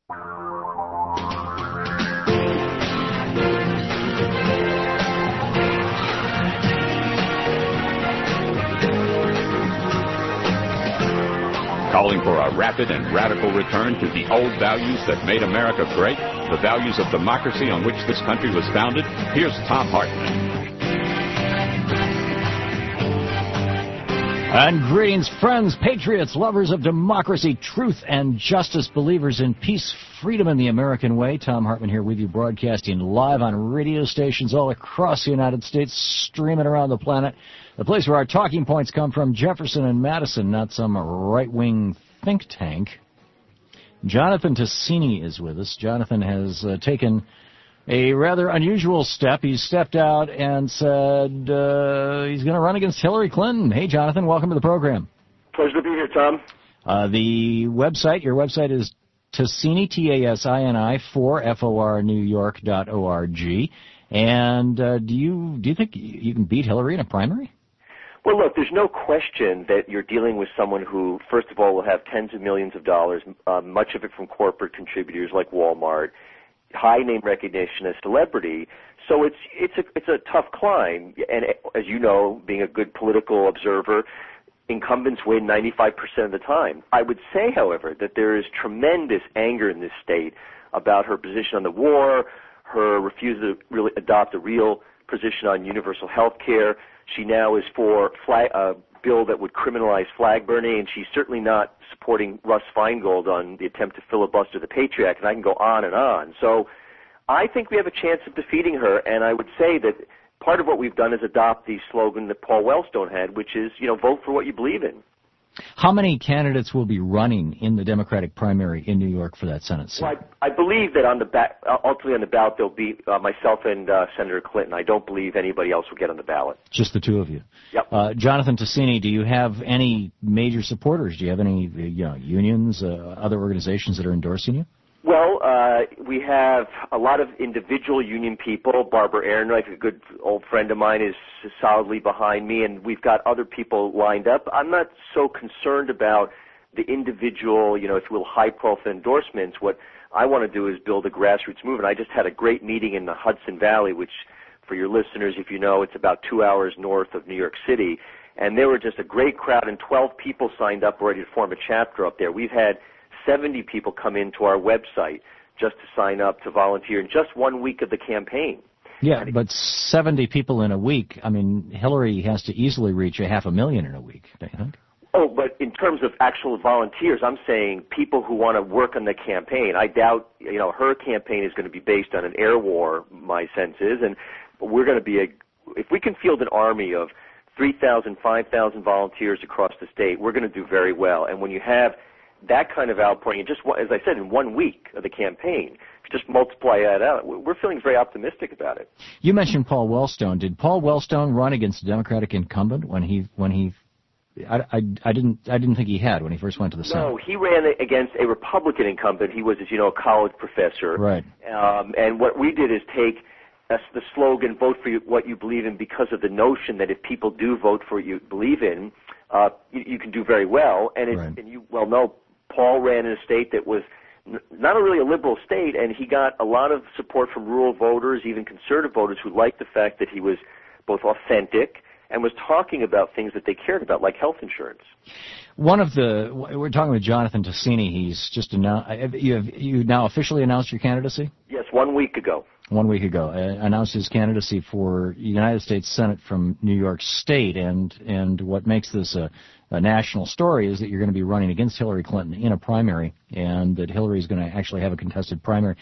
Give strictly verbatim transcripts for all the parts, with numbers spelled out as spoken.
Calling for a rapid and radical return to the old values that made America great, the values of democracy on which this country was founded, here's Thom Hartmann. And greetings, friends, patriots, lovers of democracy, truth, and justice, believers in peace, freedom, and the American way. Thom Hartmann here with you, broadcasting live on radio stations all across the United States, streaming around the planet. The place where our talking points come from, Jefferson and Madison, not some right-wing think tank. Jonathan Tasini is with us. Jonathan has uh, taken a rather unusual step. He's stepped out and said uh, he's going to run against Hillary Clinton. Hey, Jonathan, welcome to the program. Pleasure to be here, Tom. Uh, the website, your website is Tasini, T A S I N I, for F O R New York dot org. And uh, do you do you think you can beat Hillary in a primary? Well, look, there's no question that you're dealing with someone who, first of all, will have tens of millions of dollars, uh, much of it from corporate contributors like Walmart, high name recognition, a celebrity. So it's it's a it's a tough climb. And as you know, being a good political observer, incumbents win ninety-five percent of the time. I would say, however, that there is tremendous anger in this state about her position on the war, her refusal to really adopt a real position on universal health care. She now is for flag, a bill that would criminalize flag burning, and she's certainly not supporting Russ Feingold on the attempt to filibuster the Patriot Act, and I can go on and on. So I think we have a chance of defeating her, and I would say that part of what we've done is adopt the slogan that Paul Wellstone had, which is, you know, vote for what you believe in. How many candidates will be running in the Democratic primary in New York for that Senate seat? Well, I, I believe that on the ba- ultimately on the ballot there'll be uh, myself and uh, Senator Clinton. I don't believe anybody else will get on the ballot. Just the two of you. Yep. Uh, Jonathan Tasini, do you have any major supporters? Do you have any you know, unions, uh, other organizations that are endorsing you? Well, uh, we have a lot of individual union people. Barbara Ehrenreich, a good old friend of mine, is solidly behind me, and we've got other people lined up. I'm not so concerned about the individual, you know, if you will, high-profile endorsements. What I want to do is build a grassroots movement. I just had a great meeting in the Hudson Valley, which, for your listeners, if you know, it's about two hours north of New York City, and there were just a great crowd, and twelve people signed up ready to form a chapter up there. We've had seventy people come into our website just to sign up to volunteer in just one week of the campaign. Yeah, but seventy people in a week, I mean, Hillary has to easily reach a half a million in a week, don't you think? Oh, but in terms of actual volunteers, I'm saying people who want to work on the campaign. I doubt, you know, her campaign is going to be based on an air war, my sense is, and we're going to be a, if we can field an army of three thousand, five thousand volunteers across the state, we're going to do very well. And when you have that kind of outpouring, and just, as I said, in one week of the campaign, if you just multiply that out, we're feeling very optimistic about it. You mentioned Paul Wellstone. Did Paul Wellstone run against a Democratic incumbent when he, when he, I, I, I didn't, I didn't think he had when he first went to the Senate. No, he ran against a Republican incumbent. He was, as you know, a college professor. Right. Um, and what we did is take uh, the slogan, vote for you, what you believe in, because of the notion that if people do vote for what you believe in, uh, you, you can do very well. And, it, right. and you well know, Paul ran in a state that was n- not a really a liberal state, and he got a lot of support from rural voters, even conservative voters, who liked the fact that he was both authentic and was talking about things that they cared about, like health insurance. One of the, we're talking with Jonathan Tasini. He's just announced, you have, you now officially announced your candidacy? Yes, one week ago. One week ago, uh, announced his candidacy for United States Senate from New York State, and and what makes this a, a national story is that you're going to be running against Hillary Clinton in a primary, and that Hillary is going to actually have a contested primary.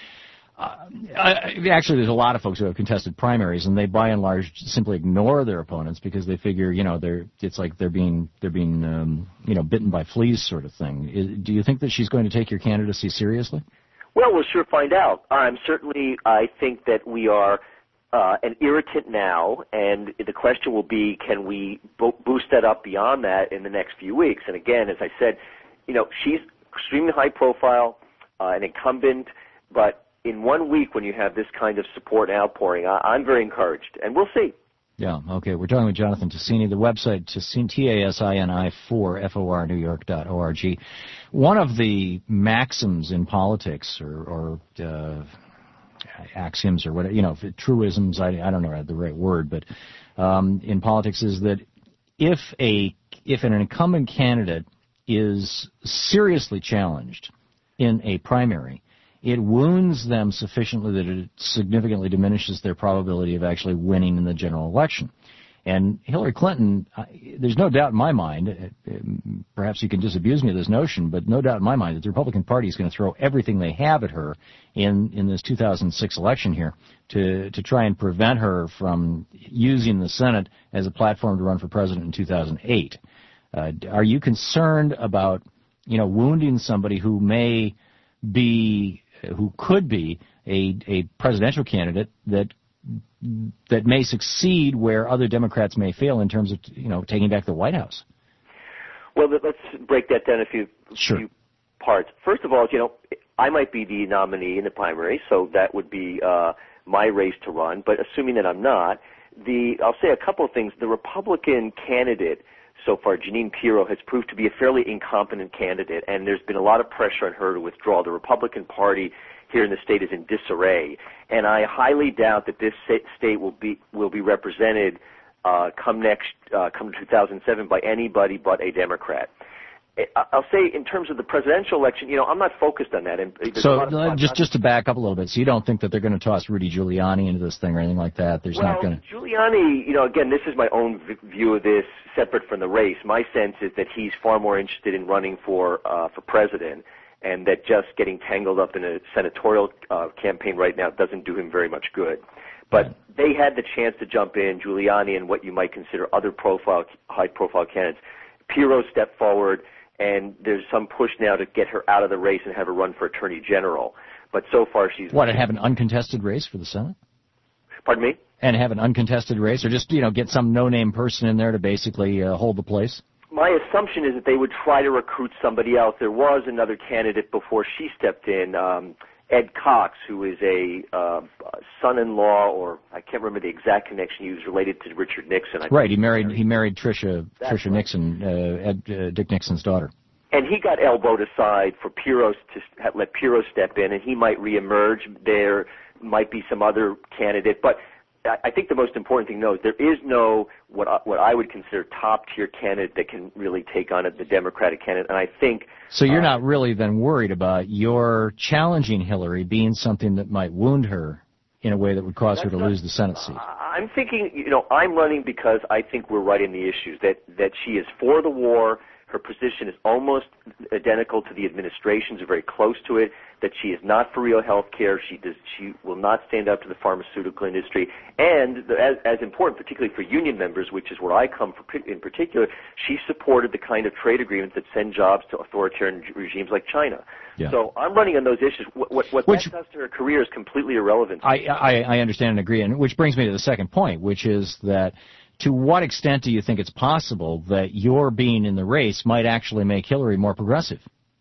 Uh, I, actually, there's a lot of folks who have contested primaries, and they, by and large, simply ignore their opponents because they figure, you know, they're it's like they're being they're being um, you know, bitten by fleas, sort of thing. Is, do you think that she's going to take your candidacy seriously? Well, we'll sure find out. Um, certainly, I think that we are uh, an irritant now, and the question will be, can we bo- boost that up beyond that in the next few weeks? And again, as I said, you know, she's extremely high profile, uh, an incumbent, but in one week when you have this kind of support and outpouring, I- I'm very encouraged, and we'll see. Yeah, okay. We're talking with Jonathan Tasini. The website, T A S I N I four, F O R, New York dot O R G. One of the maxims in politics, or, or uh, axioms, or whatever, you know, truisms, I, I don't know the right word, but um, in politics is that if a if an incumbent candidate is seriously challenged in a primary, it wounds them sufficiently that it significantly diminishes their probability of actually winning in the general election. And Hillary Clinton, uh, there's no doubt in my mind, uh, perhaps you can disabuse me of this notion, but no doubt in my mind that the Republican Party is going to throw everything they have at her in, in this two thousand six election here to, to try and prevent her from using the Senate as a platform to run for president in two thousand eight. Uh, are you concerned about, you know, wounding somebody who may be, who could be a, a presidential candidate that that may succeed where other Democrats may fail in terms of, you know, taking back the White House? Well, let's break that down a few, sure. few parts. First of all, you know, I might be the nominee in the primary, so that would be uh, my race to run. But assuming that I'm not, the I'll say a couple of things. The Republican candidate so far, Jeanine Pirro, has proved to be a fairly incompetent candidate, and there's been a lot of pressure on her to withdraw. The Republican Party here in the state is in disarray, and I highly doubt that this state will be will be represented uh, come next uh, come two thousand seven by anybody but a Democrat. I'll say in terms of the presidential election, you know, I'm not focused on that. And so uh, just just to back up a little bit, so you don't think that they're going to toss Rudy Giuliani into this thing or anything like that? There's well, not going to. Giuliani, you know, again, this is my own view of this, separate from the race. My sense is that he's far more interested in running for uh, for president, and that just getting tangled up in a senatorial uh, campaign right now doesn't do him very much good. But right. They had the chance to jump in, Giuliani and what you might consider other profile, high-profile candidates. Pirro stepped forward, and there's some push now to get her out of the race and have her run for attorney general. But so far she's... What, and have an uncontested race for the Senate? Pardon me? And have an uncontested race, or just, you know, get some no-name person in there to basically uh, hold the place? My assumption is that they would try to recruit somebody else. There was another candidate before she stepped in, um, Ed Cox, who is a uh, son-in-law, or I can't remember the exact connection. He was related to Richard Nixon. I right, he married he married Tricia That's Tricia right. Nixon, uh, Ed, uh, Dick Nixon's daughter. And he got elbowed aside for Pirro to let Pirro step in, and he might reemerge. There might be some other candidate, but I think the most important thing to know is there is no what I, what I would consider top-tier candidate that can really take on it, the Democratic candidate. And I think so. You're uh, not really then worried about your challenging Hillary being something that might wound her in a way that would cause her to not, lose the Senate seat. I'm thinking, you know, I'm running because I think we're right in the issues. That that she is for the war. Her position is almost identical to the administration's, or very close to it, that she is not for real health care. She does, she will not stand up to the pharmaceutical industry. And the, as, as important, particularly for union members, which is where I come from in particular, she supported the kind of trade agreements that send jobs to authoritarian regimes like China. Yeah. So I'm running on those issues. What, what, what which, that does to her career is completely irrelevant. I, I, I understand and agree, and which brings me to the second point, which is that to what extent do you think it's possible that your being in the race might actually make Hillary more progressive?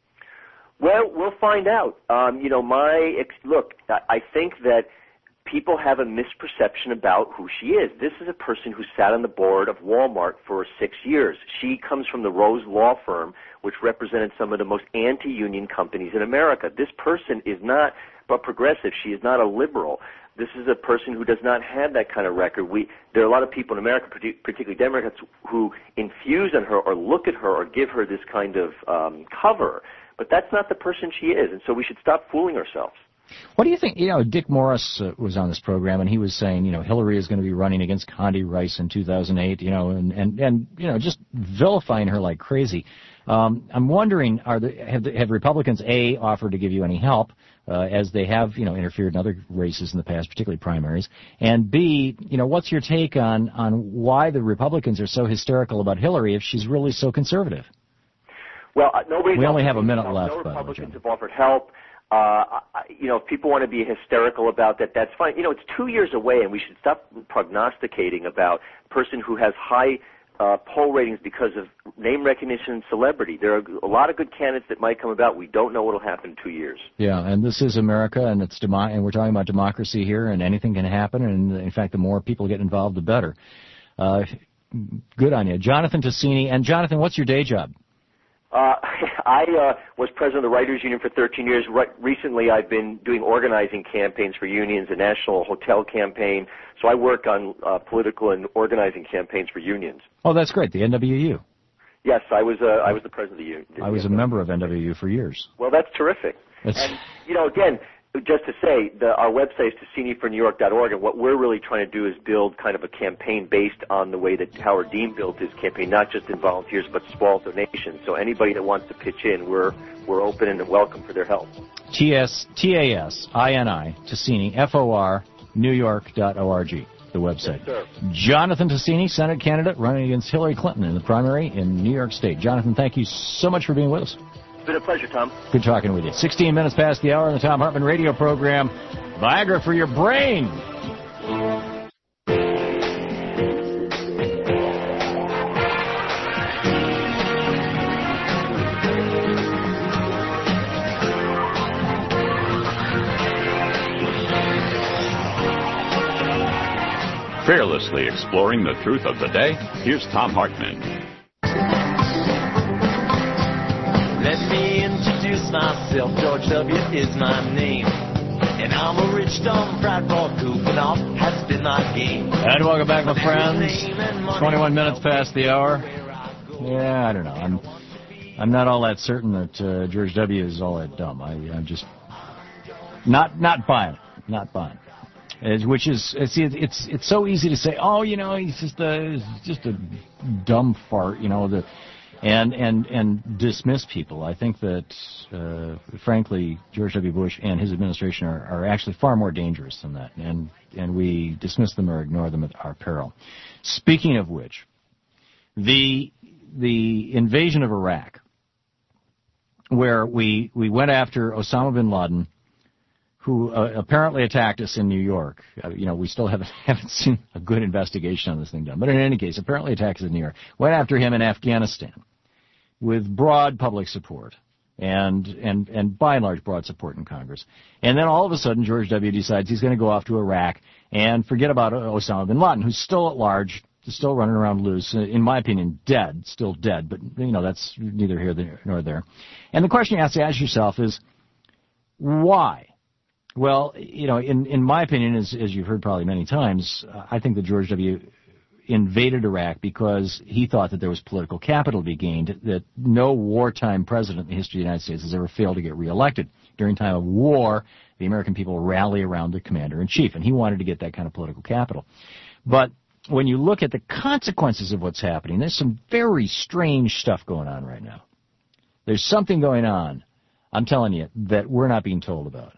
Well, we'll find out. Um, you know, my ex- look, I think that people have a misperception about who she is. This is a person who sat on the board of Walmart for six years. She comes from the Rose Law Firm, which represented some of the most anti-union companies in America. This person is not but progressive. She is not a liberal. This is a person who does not have that kind of record. We, there are a lot of people in America, particularly Democrats, who infuse on her or look at her or give her this kind of um, cover. But that's not the person she is, and so we should stop fooling ourselves. What do you think? You know, Dick Morris uh, was on this program, and he was saying, you know, Hillary is going to be running against Condi Rice in two thousand eight, you know, and, and, and you know, just vilifying her like crazy. Um, I'm wondering, are the, have, the, have Republicans, A, offered to give you any help, uh, as they have, you know, interfered in other races in the past, particularly primaries, and B, you know, what's your take on, on why the Republicans are so hysterical about Hillary if she's really so conservative? Well, uh, nobody. We only have a minute no, left. No Republicans have offered help. Uh, you know, if people want to be hysterical about that, that's fine. You know, it's two years away, and we should stop prognosticating about a person who has high uh, poll ratings because of name recognition and celebrity. There are a lot of good candidates that might come about. We don't know what will happen in two years. Yeah, and this is America, and it's demo- and we're talking about democracy here, and anything can happen. And in fact, the more people get involved, the better. Uh, good on you. Jonathan Tasini. And, Jonathan, what's your day job? Uh, I uh, was president of the Writers Union for thirteen years. Re- recently, I've been doing organizing campaigns for unions, a national hotel campaign. So I work on uh, political and organizing campaigns for unions. Oh, that's great. The N W U. Yes, I was. Uh, I was the president of the union. I was a member of N W U for years. Well, that's terrific. That's... And you know, again, just to say, the, our website is Tasini for New York dot org, and what we're really trying to do is build kind of a campaign based on the way that Howard Dean built his campaign, not just in volunteers, but small donations. So anybody that wants to pitch in, we're we're open and welcome for their help. T S T A S I N I Tasini F O R New York dot org, the website. Yes, sir. Jonathan Tasini, Senate candidate running against Hillary Clinton in the primary in New York State. Jonathan, thank you so much for being with us. It's been a pleasure, Tom. Good talking with you. sixteen minutes past the hour on the Thom Hartmann radio program. Viagra for your brain. Fearlessly exploring the truth of the day, here's Thom Hartmann. Let me introduce myself. George W. is my name. And I'm a rich, dumb, proud boy, goofing off has been my game. And welcome back, my friends. twenty-one minutes past the hour. Yeah, I don't know. I'm I'm not all that certain that uh, George W. is all that dumb. I, I'm just not not buying it. Not buying it. It's, which is, it's, it's it's so easy to say, oh, you know, he's just a, he's just a dumb fart, you know, the... And, and and dismiss people. I think that, uh, frankly, George W. Bush and his administration are, are actually far more dangerous than that, and and we dismiss them or ignore them at our peril. Speaking of which, the the invasion of Iraq, where we we went after Osama bin Laden, who uh, apparently attacked us in New York. Uh, you know, we still haven't haven't seen a good investigation on this thing done, but in any case, apparently attacked us in New York. Went after him in Afghanistan with broad public support and and and by and large broad support in Congress. And then all of a sudden, George W. decides he's going to go off to Iraq and forget about Osama bin Laden, who's still at large, still running around loose, in my opinion, dead, still dead, but, you know, that's neither here nor there. And the question you have to ask yourself is, why? Well, you know, in, in my opinion, as, as you've heard probably many times, uh, I think that George W. invaded Iraq because he thought that there was political capital to be gained, that no wartime president in the history of the United States has ever failed to get reelected. During time of war, the American people rally around the commander-in-chief, and he wanted to get that kind of political capital. But when you look at the consequences of what's happening, there's some very strange stuff going on right now. There's something going on, I'm telling you, that we're not being told about.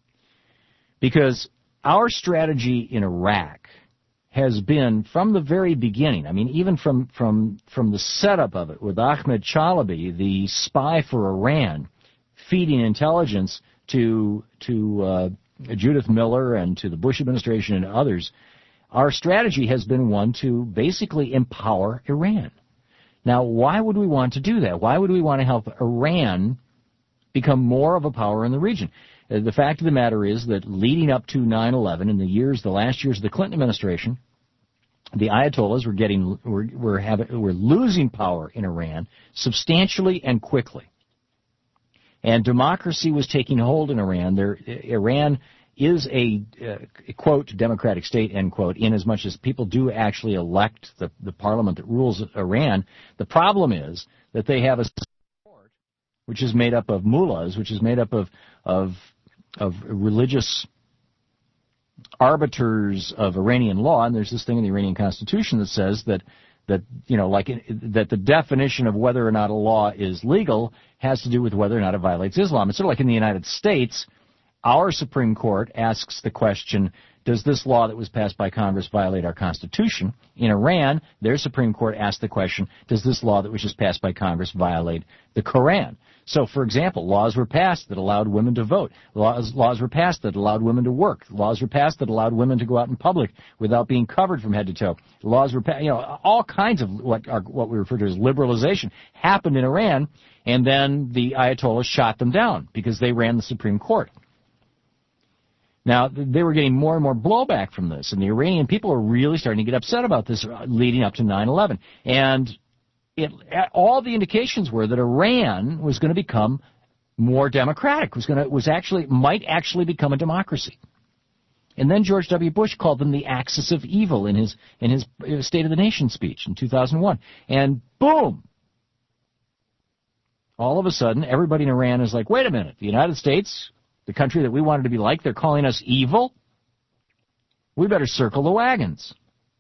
Because our strategy in Iraq has been, from the very beginning, I mean, even from, from, from the setup of it, with Ahmed Chalabi, the spy for Iran, feeding intelligence to, to uh, Judith Miller and to the Bush administration and others, our strategy has been one to basically empower Iran. Now, why would we want to do that? Why would we want to help Iran become more of a power in the region? The fact of the matter is that leading up to nine eleven, in the years, the last years of the Clinton administration, the Ayatollahs were getting, were, were having, were losing power in Iran substantially and quickly, and democracy was taking hold in Iran. There, Iran is a, uh, quote, democratic state, end quote, in as much as people do actually elect the, the parliament that rules Iran. The problem is that they have a court which is made up of mullahs, which is made up of of of religious arbiters of Iranian law, and there's this thing in the Iranian constitution that says that, that you know, like, that the definition of whether or not a law is legal has to do with whether or not it violates Islam. It's sort of like in the United States, our Supreme Court asks the question, does this law that was passed by Congress violate our Constitution? In Iran, their Supreme Court asked the question, does this law that was just passed by Congress violate the Quran? So, for example, laws were passed that allowed women to vote. Laws, laws were passed that allowed women to work. Laws were passed that allowed women to go out in public without being covered from head to toe. Laws were passed, you know, all kinds of what are, what we refer to as liberalization happened in Iran, and then the Ayatollahs shot them down because they ran the Supreme Court. Now, they were getting more and more blowback from this, and the Iranian people are really starting to get upset about this leading up to nine eleven. And it, all the indications were that Iran was going to become more democratic, was going to, was actually, might actually become a democracy. And then George W. Bush called them the axis of evil in his, in his State of the Nation speech in two thousand one. And boom! All of a sudden, everybody in Iran is like, wait a minute, the United States, the country that we wanted to be like, they're calling us evil? We better circle the wagons.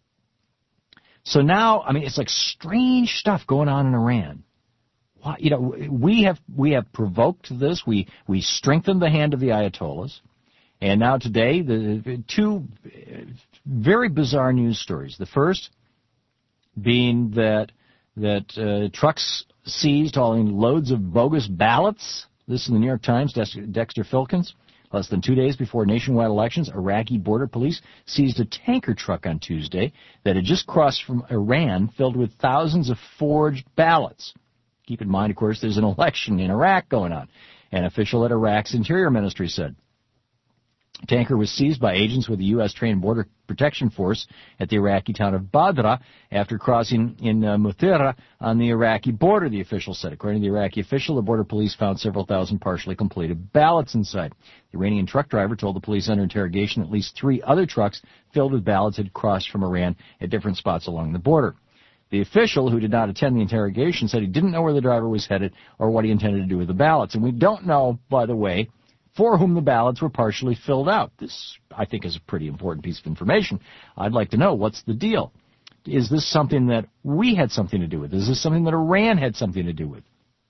So now, I mean, it's like strange stuff going on in Iran. Why, you know, we have we have provoked this. We we strengthened the hand of the Ayatollahs, and now today, the two very bizarre news stories. The first being that that uh, trucks seized hauling loads of bogus ballots. This in the New York Times, Dexter Filkins. Less than two days before nationwide elections, Iraqi border police seized a tanker truck on Tuesday that had just crossed from Iran filled with thousands of forged ballots. Keep in mind, of course, there's an election in Iraq going on. An official at Iraq's Interior Ministry said. The tanker was seized by agents with the U S trained Border Protection Force at the Iraqi town of Badra after crossing in uh, Muthira on the Iraqi border, the official said. According to the Iraqi official, the border police found several thousand partially completed ballots inside. The Iranian truck driver told the police under interrogation at least three other trucks filled with ballots had crossed from Iran at different spots along the border. The official, who did not attend the interrogation, said he didn't know where the driver was headed or what he intended to do with the ballots. And we don't know, by the way, for whom the ballots were partially filled out. This, I think, is a pretty important piece of information. I'd like to know, what's the deal? Is this something that we had something to do with? Is this something that Iran had something to do with?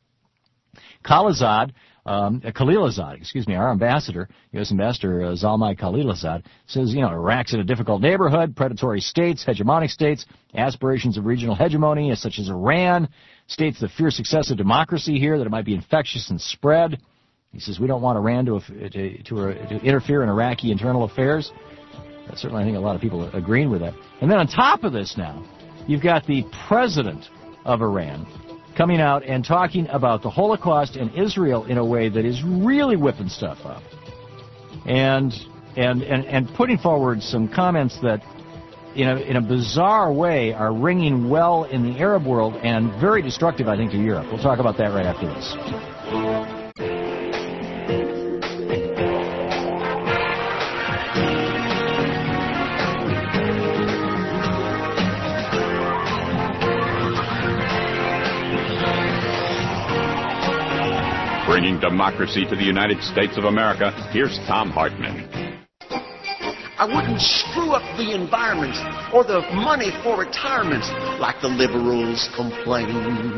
Khalilzad, um, Khalilzad, excuse me, our ambassador, U S Ambassador uh, Zalmay Khalilzad, says, you know, Iraq's in a difficult neighborhood, predatory states, hegemonic states, aspirations of regional hegemony, such as Iran, states the fierce success of democracy here, that it might be infectious and spread. He says we don't want Iran to, to, to, to interfere in Iraqi internal affairs. Certainly, I think a lot of people are agreeing with that. And then on top of this now, you've got the president of Iran coming out and talking about the Holocaust and Israel in a way that is really whipping stuff up. And and and, and putting forward some comments that, in a, in a bizarre way, are ringing well in the Arab world and very destructive, I think, to Europe. We'll talk about that right after this. Bringing democracy to the United States of America, here's Thom Hartmann. I wouldn't screw up the environment or the money for retirement like the liberals complain.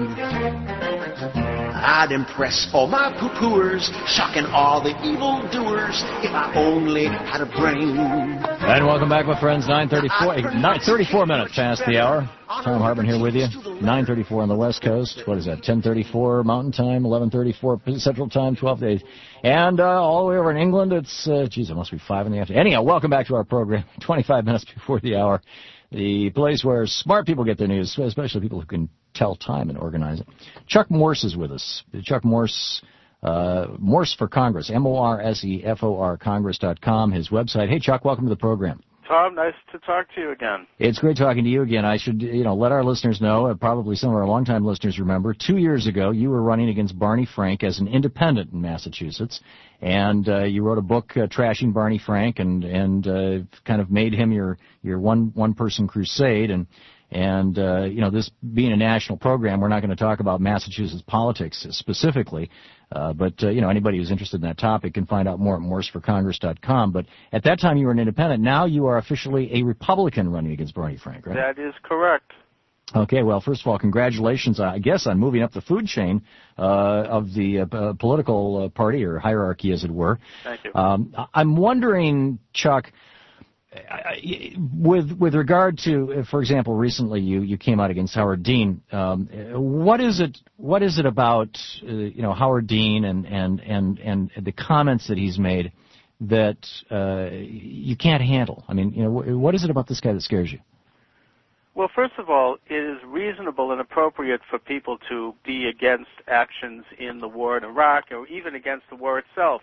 I'd impress all my poo-pooers, shocking all the evildoers if I only had a brain. And welcome back, my friends. nine thirty-four, nine thirty-four minutes past the hour. Thom Hartmann here with you. nine thirty-four on the West Coast. What is that? ten thirty-four Mountain Time, eleven thirty-four Central Time, twelve days. And uh, all the way over in England, it's, uh, geez, it must be five in the afternoon. Anyhow, welcome back to our program. twenty-five minutes before the hour. The place where smart people get their news, especially people who can tell time and organize it. Chuck Morse is with us. Chuck Morse, uh, Morse for Congress, M O R S E F O R, Congress dot com, his website. Hey, Chuck, welcome to the program. Tom, nice to talk to you again. It's great talking to you again. I should, you know, let our listeners know, uh, probably some of our longtime listeners remember, two years ago you were running against Barney Frank as an independent in Massachusetts, and uh, you wrote a book uh, trashing Barney Frank and and uh, kind of made him your your one one person crusade. And and uh, you know, this being a national program, we're not going to talk about Massachusetts politics specifically. Uh, but, uh, you know, anybody who's interested in that topic can find out more at Morse for Congress dot com. But at that time you were an independent. Now you are officially a Republican running against Barney Frank, right? That is correct. Okay, well, first of all, congratulations, I guess, on moving up the food chain uh, of the uh, political uh, party or hierarchy, as it were. Thank you. Um, I'm wondering, Chuck, with with regard to, for example, recently you, you came out against Howard Dean. Um, what is it? What is it about uh, you know Howard Dean and, and and and the comments that he's made that uh, you can't handle? I mean, you know, what is it about this guy that scares you? Well, first of all, it is reasonable and appropriate for people to be against actions in the war in Iraq or even against the war itself.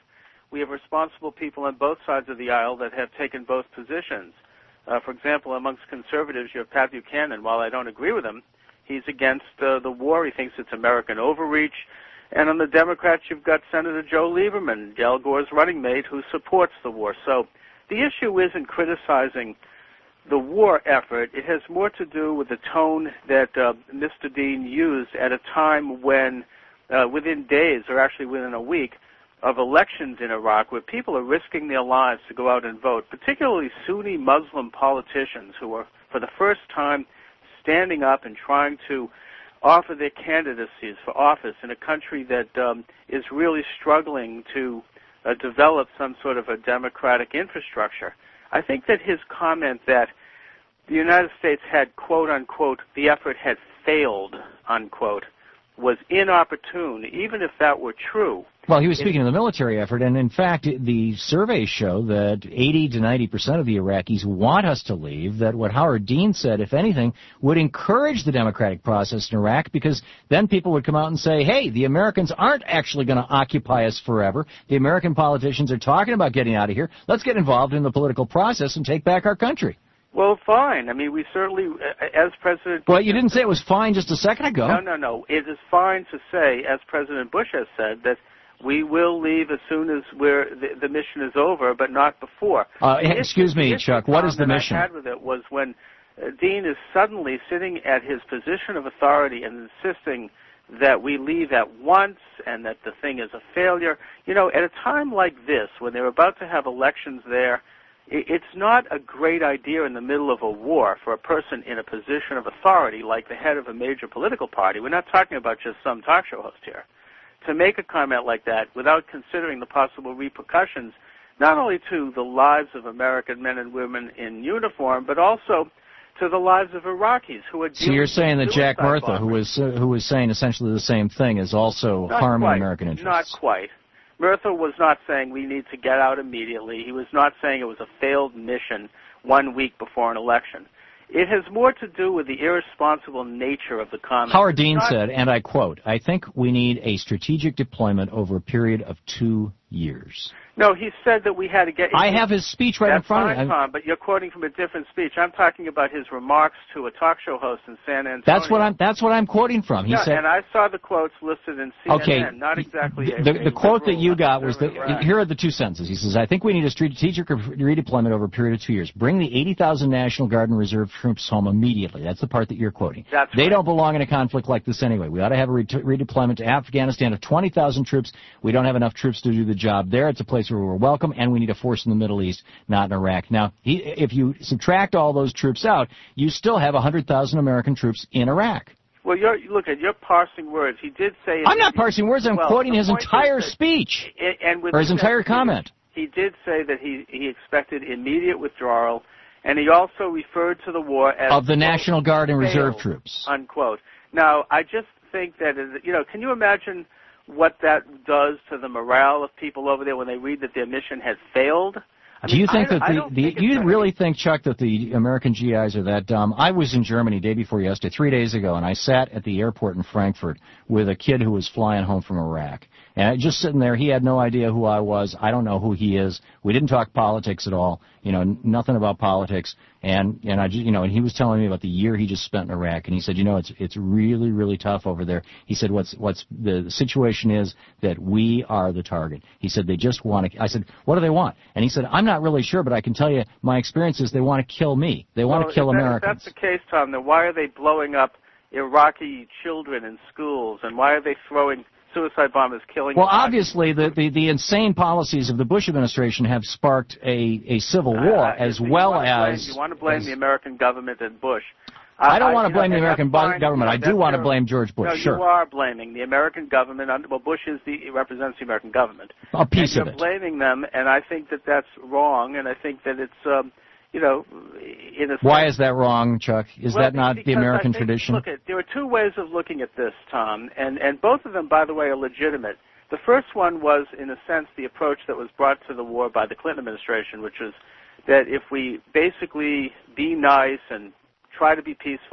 we have responsible people on both sides of the aisle that have taken both positions. Uh, for example, amongst conservatives, you have Pat Buchanan. While I don't agree with him, he's against uh, the war. He thinks it's American overreach. And on the Democrats, you've got Senator Joe Lieberman, Al Gore's running mate, who supports the war. So the issue isn't criticizing the war effort. It has more to do with the tone that uh, Mister Dean used at a time when, uh, within days, or actually within a week, of elections in Iraq, where people are risking their lives to go out and vote, particularly Sunni Muslim politicians who are, for the first time, standing up and trying to offer their candidacies for office in a country that um, is really struggling to uh, develop some sort of a democratic infrastructure. I think that his comment that the United States had, quote unquote, the effort had failed, unquote, was inopportune, even if that were true. Well, he was speaking of the military effort, and in fact, the surveys show that eighty to ninety percent of the Iraqis want us to leave, that what Howard Dean said, if anything, would encourage the democratic process in Iraq, because then people would come out and say, hey, the Americans aren't actually going to occupy us forever. The American politicians are talking about getting out of here. Let's get involved in the political process and take back our country. Well, fine. I mean, we certainly, as President... Well, you didn't say it was fine just a second ago. No, no, no. It is fine to say, as President Bush has said, that we will leave as soon as we're, the, the mission is over, but not before. Uh, excuse me, the Chuck. What is the mission? I had with it was when uh, Dean is suddenly sitting at his position of authority and insisting that we leave at once and that the thing is a failure. You know, at a time like this, when they're about to have elections there, it's not a great idea in the middle of a war for a person in a position of authority like the head of a major political party. We're not talking about just some talk show host here. To make a comment like that without considering the possible repercussions, not only to the lives of American men and women in uniform, but also to the lives of Iraqis who are dealing with So you're saying that Jack Murtha, bombers. who was uh, who was saying essentially the same thing, is also Not harming quite. American interests? Not quite. Murtha was not saying we need to get out immediately. He was not saying it was a failed mission one week before an election. It has more to do with the irresponsible nature of the comment. Howard Dean not, said, and I quote, I think we need a strategic deployment over a period of two years. No, he said that we had to get... I have his speech right in front fine, of me. Tom, but you're quoting from a different speech. I'm talking about his remarks to a talk show host in San Antonio. That's what I'm. That's what I'm quoting from. He yeah, said, and I saw the quotes listed in C N N. okay, Not exactly. The, the, a, the a quote that you got was that that. Here are the two sentences. He says, "I think we need a strategic redeployment over a period of two years. Bring the eighty thousand National Guard and Reserve troops home immediately." That's the part that you're quoting. That's they right. don't belong in a conflict like this anyway. We ought to have a re- redeployment to Afghanistan of twenty thousand troops. We don't have enough troops to do the job there. It's a place where we're welcome, and we need a force in the Middle East, not in Iraq. Now, he, if you subtract all those troops out, you still have one hundred thousand American troops in Iraq. Well, you're, look at you're parsing words. He did say. I'm not parsing words. I'm well, quoting his entire that, speech, and, and or his entire that, comment. He did say that he, he expected immediate withdrawal, and he also referred to the war as of the quote, National Guard and Reserve failed, troops. Unquote. Now, I just think that is, you know, can you imagine what that does to the morale of people over there when they read that their mission has failed? I do mean, you think I, that I the, don't the think do you it's really think, Chuck, that the American G Is are that dumb? I was in Germany day before yesterday, three days ago, and I sat at the airport in Frankfurt with a kid who was flying home from Iraq. And I, just sitting there, he had no idea who I was. I don't know who he is. We didn't talk politics at all. You know, n- nothing about politics. And and I, just, you know, and he was telling me about the year he just spent in Iraq. And he said, you know, it's it's really really tough over there. He said, what's what's the, the situation is that we are the target. He said they just want to. I said, what do they want? And he said, I'm not really sure, but I can tell you my experience is they want to kill me. They want well, to kill if that, Americans. If that's the case, Tom, then why are they blowing up Iraqi children in schools, and why are they throwing suicide bombers killing? Well, Iraqis? obviously, the, the, the insane policies of the Bush administration have sparked a, a civil war, uh, as you well want blame, as... You want to blame as, the American government and Bush. I don't I, want to blame know, the American fine, government. You know, I do want to your, blame George Bush, no, sure. you are blaming the American government. Well, Bush is the represents the American government. A piece and of it. You're blaming them, and I think that that's wrong, and I think that it's... Um, You know, in a Why sense, is that wrong, Chuck? Is well, that not the American I think, tradition? Look, at, there are two ways of looking at this, Tom, and, and both of them, by the way, are legitimate. The first one was, in a sense, the approach that was brought to the war by the Clinton administration, which is that if we basically be nice and try to be peaceful,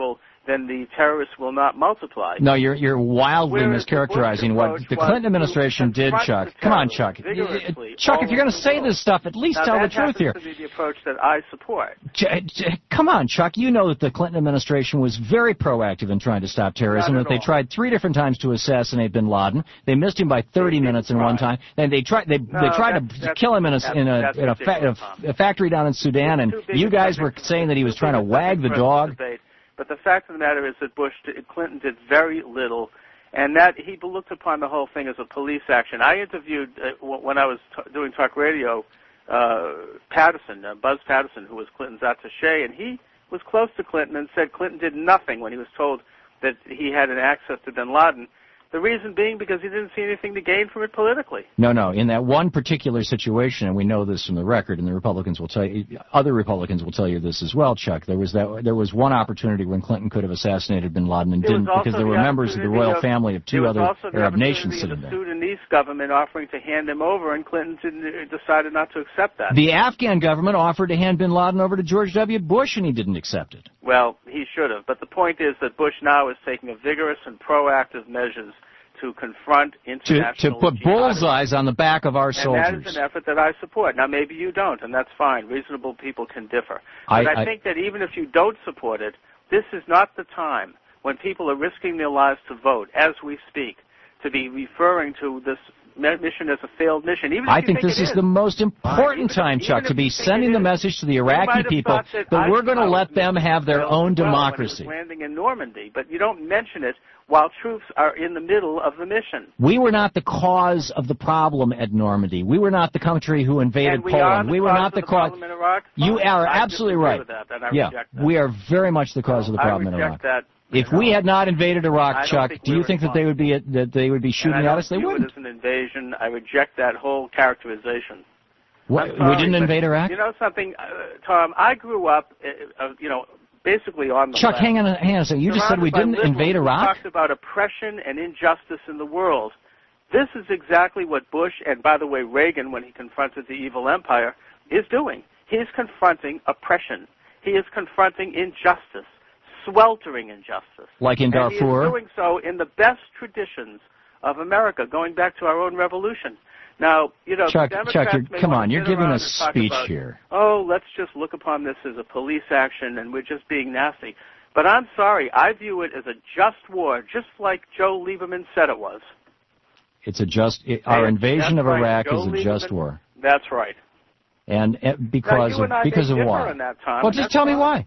then the terrorists will not multiply. No, you're you're wildly Whereas mischaracterizing the what the Clinton administration did, Chuck. Come on, Chuck. Chuck, if you're going to say this stuff, at least now, tell the that truth here. To be the approach that I support. Ch- ch- come on, Chuck. You know that the Clinton administration was very proactive in trying to stop terrorism. That they all. tried three different times to assassinate Bin Laden. They missed him by thirty they minutes in tried. one time. Then they tried they No, they tried that's, to that's, kill him in a that's, in a that's in a, fa- a, a factory down in Sudan, and you guys were saying that he was trying to wag the dog. Debate. But the fact of the matter is that Bush, Clinton did very little, and that he looked upon the whole thing as a police action. I interviewed, uh, when I was t- doing talk radio, uh, Patterson, uh, Buzz Patterson, who was Clinton's attaché, and he was close to Clinton and said Clinton did nothing when he was told that he had an access to bin Laden. The reason being because he didn't see anything to gain from it politically. No, no. In that one particular situation, and we know this from the record, and the Republicans will tell you, other Republicans will tell you this as well, Chuck. There was that. There was one opportunity when Clinton could have assassinated bin Laden and didn't because there were the members of the royal of, family of two other Arab nations sitting there. There was also the Sudanese government offering to hand him over, and Clinton didn't, decided not to accept that. The Afghan government offered to hand bin Laden over to George W. Bush, and he didn't accept it. Well, he should have. But the point is that Bush now is taking a vigorous and proactive measures to confront international to, to put jihadism. bullseyes on the back of our and soldiers. And that is an effort that I support. Now, maybe you don't, and that's fine. Reasonable people can differ. I, but I, I think that even if you don't support it, this is not the time when people are risking their lives to vote, as we speak, to be referring to this mission as a failed mission. Even if I you think, think this it is is the most important even time, if, Chuck, to be sending the is, message to the Iraqi people that, that we're going to let them have their own democracy. When it was landing in Normandy, but you don't mention it while troops are in the middle of the mission. We were not the cause of the problem at Normandy. We were not the country who invaded and we Poland. Are the we were cause not the, the cause. Problem in Iraq? You are I absolutely right. With that, and I yeah, reject that. we are very much the cause of the problem I in Iraq. That. If we had not invaded Iraq, I Chuck, think do we you think that they would be that they would be shooting and I at don't us? They view wouldn't. It as an invasion. I reject that whole characterization. What, sorry, we didn't invade Iraq? You know something, uh, Tom? I grew up, uh, uh, you know, basically on the Chuck, left. hang on, hang on a second. You just said we didn't invade Iraq? We talked about oppression and injustice in the world. This is exactly what Bush, and by the way, Reagan, when he confronted the evil empire, is doing. He is confronting oppression. He is confronting injustice, sweltering injustice. Like in Darfur? And he is doing so in the best traditions of America, going back to our own revolution. Now, you know, Chuck, Democrats Chuck, may come want on, to you're sit giving around a and talk speech about, here. Oh, let's just look upon this as a police action and we're just being nasty. But I'm sorry, I view it as a just war, just like Joe Lieberman said it was. It's a just, it, our invasion of right. Iraq Joe is a Lieberman, just war. That's right. And uh, because now, you of and I because may of differ why? on that, Tom, well, just that's tell me fine. why.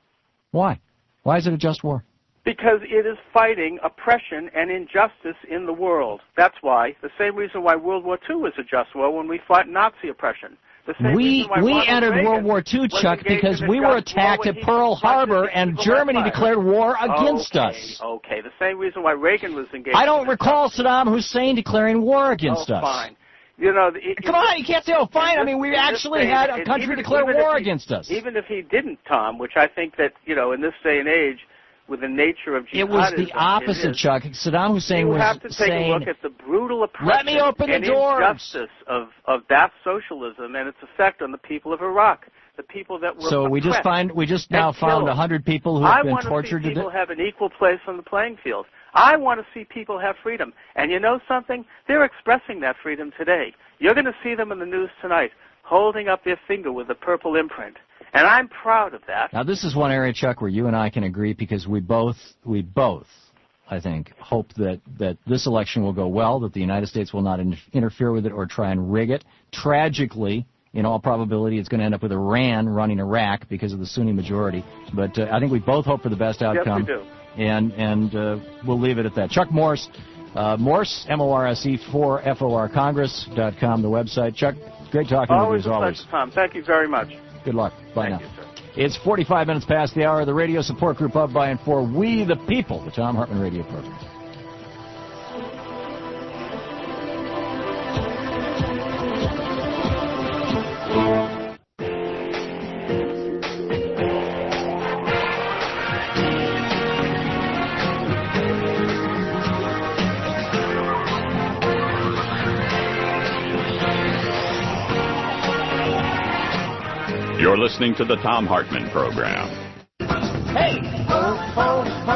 Why? Why is it a just war? Because it is fighting oppression and injustice in the world. That's why. The same reason why World War Two was a just war when we fought Nazi oppression. The same We reason why we Ronald entered Reagan World War Two, was Chuck, engaged because in a we were just war attacked when at he Pearl confronted Harbor the and evil Germany empire. declared war against okay, us. Okay, the same reason why Reagan was engaged. I don't in recall just Saddam Hussein declaring war against oh, us. Fine. You know, it, Come on, you can't say, oh, fine. this, I mean, we actually day, had a country even, declare even war he, against us. Even if he didn't, Tom, which I think that, you know, in this day and age, with the nature of jihadism, it was the opposite, is, Chuck. Saddam Hussein you was have to take saying, a look at the brutal oppression let me open the and doors. injustice of, of that socialism and its effect on the people of Iraq, the people that were So we just oppressed find we just now and found killed. a hundred people who I have been want to tortured see to people death. have an equal place on the playing field. I want to see people have freedom. And you know something? They're expressing that freedom today. You're going to see them in the news tonight, holding up their finger with a purple imprint. And I'm proud of that. Now, this is one area, Chuck, where you and I can agree because we both, we both, I think, hope that, that this election will go well, that the United States will not in- interfere with it or try and rig it. Tragically, in all probability, it's going to end up with Iran running Iraq because of the Sunni majority. But uh, I think we both hope for the best outcome. Yes, we do. And, and uh, we'll leave it at that. Chuck Morse, uh, Morse, M O R S E, for F O R Congress dot com, the website. Chuck, great talking Always with you as a always. pleasure, Tom. Thank you very much. Good luck. Bye Thank now. you, sir. It's forty-five minutes past the hour of the radio support group of, by, and for We the People, the Thom Hartmann radio program. You're listening to the Thom Hartmann Program. Hey! Ho, ho, ho.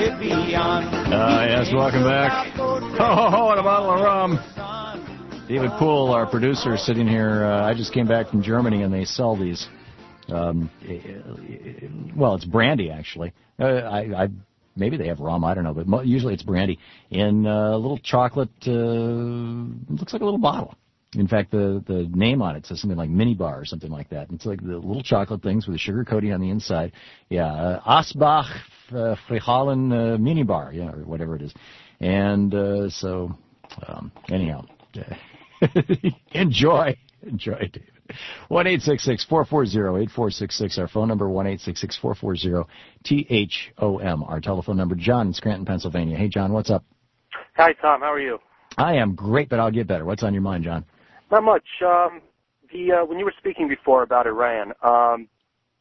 Caribbean. Uh, yes, welcome back. Ho, ho, ho, and a bottle of rum. David Poole, our producer, sitting here. Uh, I just came back from Germany, and they sell these. Um, well, it's brandy, actually. Uh, I, I maybe they have rum, I don't know, but mo- usually it's brandy in a little chocolate. Uh, looks like a little bottle. In fact, the, the name on it says something like mini bar or something like that. It's like the little chocolate things with a sugar coating on the inside. Yeah, uh, Asbach uh, Frichalen uh, mini bar, yeah, or whatever it is. And uh, so, um, anyhow, enjoy, enjoy, David. one eight six six, four four zero, eight four six six, our phone number, one eight six six, four four zero, T H O M, our telephone number. John in Scranton, Pennsylvania. Hey, John, what's up? Hi, Tom. How are you? I am great, but I'll get better. What's on your mind, John? Not much. Um, the uh, when you were speaking before about Iran, um,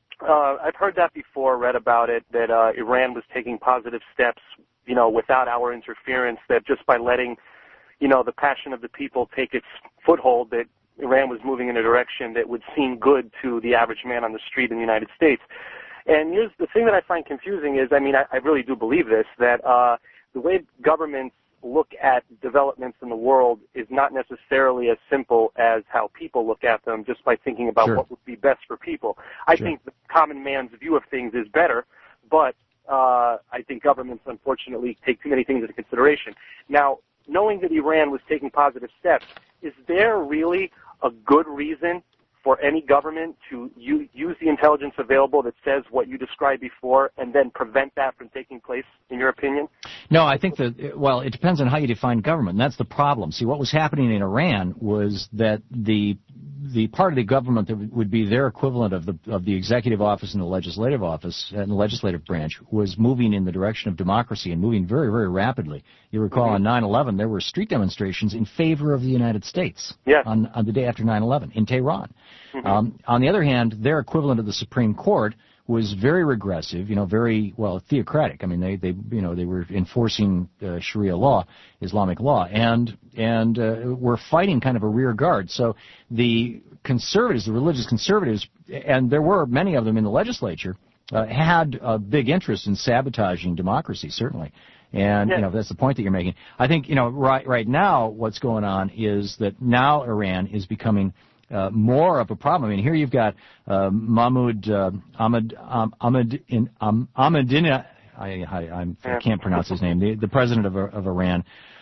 uh, I've heard that before, read about it, that uh, Iran was taking positive steps, you know, without our interference, that just by letting, you know, the passion of the people take its foothold, that Iran was moving in a direction that would seem good to the average man on the street in the United States. And here's the thing that I find confusing is, I mean, I, I really do believe this, that uh, the way governments look at developments in the world is not necessarily as simple as how people look at them just by thinking about Sure. what would be best for people. I Sure. think the common man's view of things is better, but uh, I think governments, unfortunately, take too many things into consideration. Now, knowing that Iran was taking positive steps, is there really a good reason for any government to u- use the intelligence available that says what you described before and then prevent that from taking place, in your opinion? No, I think that, well, it depends on how you define government, and that's the problem. See, what was happening in Iran was that the the part of the government that would be their equivalent of the of the executive office and the legislative office and the legislative branch was moving in the direction of democracy and moving very, very rapidly. You recall mm-hmm. on nine eleven there were street demonstrations in favor of the United States yes. on, on the day after nine eleven in Tehran. Mm-hmm. Um, on the other hand, their equivalent of the Supreme Court was very regressive, you know, very, well, theocratic. I mean, they, they you know, they were enforcing uh, Sharia law, Islamic law, and and uh, were fighting kind of a rear guard. So the conservatives, the religious conservatives, and there were many of them in the legislature, uh, had a big interest in sabotaging democracy, certainly. And, yeah. you know, that's the point that you're making. I think, you know, right right now what's going on is that now Iran is becoming Uh, more of a problem. I mean, here you've got uh, Mahmoud uh, Ahmad um, Ahmad in um, Ahmadinejad. I, I, I'm, I can't pronounce his name. The, the president of, of Iran,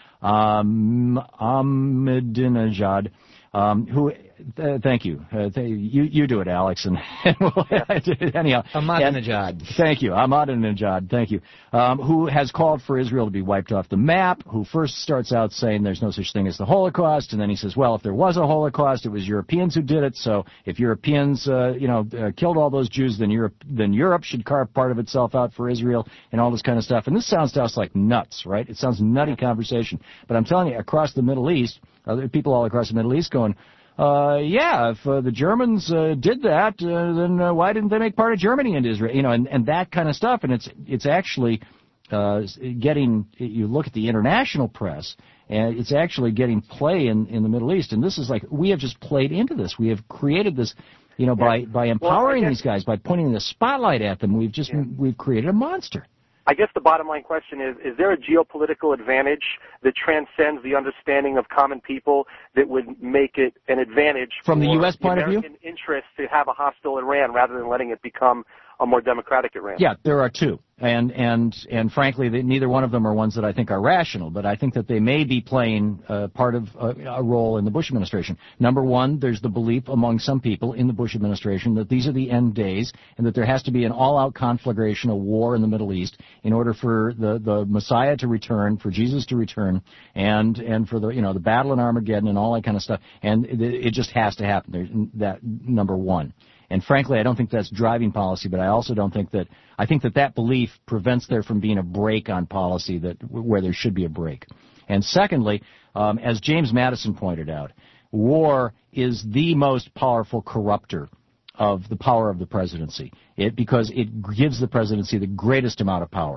um, Ahmadinejad, um, who. Uh, thank you. Uh, th- you. You do it, Alex. And, and we'll, anyhow, Ahmadinejad. Thank you, Ahmadinejad. Thank you. Um, who has called for Israel to be wiped off the map? Who first starts out saying there's no such thing as the Holocaust, and then he says, well, if there was a Holocaust, it was Europeans who did it. So if Europeans, uh, you know, uh, killed all those Jews, then Europe, then Europe should carve part of itself out for Israel, and all this kind of stuff. And this sounds to us like nuts, right? It sounds nutty conversation. But I'm telling you, across the Middle East, other people all across the Middle East going. Uh, yeah, if uh, the Germans uh, did that, uh, then uh, why didn't they make part of Germany into Israel? You know, and, and that kind of stuff. And it's it's actually uh, getting. You look at the international press, and it's actually getting play in, in the Middle East. And this is like we have just played into this. We have created this, you know, by by empowering well, guess, these guys, by pointing the spotlight at them. We've just yeah. we've created a monster. I guess the bottom line question is, is there a geopolitical advantage that transcends the understanding of common people that would make it an advantage from the U S point of view? American interest to have a hostile Iran rather than letting it become a more democratic Iran? Yeah, there are two. And and and frankly, they, neither one of them are ones that I think are rational, but I think that they may be playing uh, part of a, a role in the Bush administration. Number one, there's the belief among some people in the Bush administration that these are the end days and that there has to be an all-out conflagration, a war in the Middle East, in order for the, the Messiah to return, for Jesus to return, and and for the you know the battle in Armageddon and all that kind of stuff. And it, it just has to happen. There's that number one. And frankly, I don't think that's driving policy, but I also don't think that, I think that that belief prevents there from being a break on policy that where there should be a break. And secondly, um, as James Madison pointed out, war is the most powerful corrupter of the power of the presidency, it, because it gives the presidency the greatest amount of power.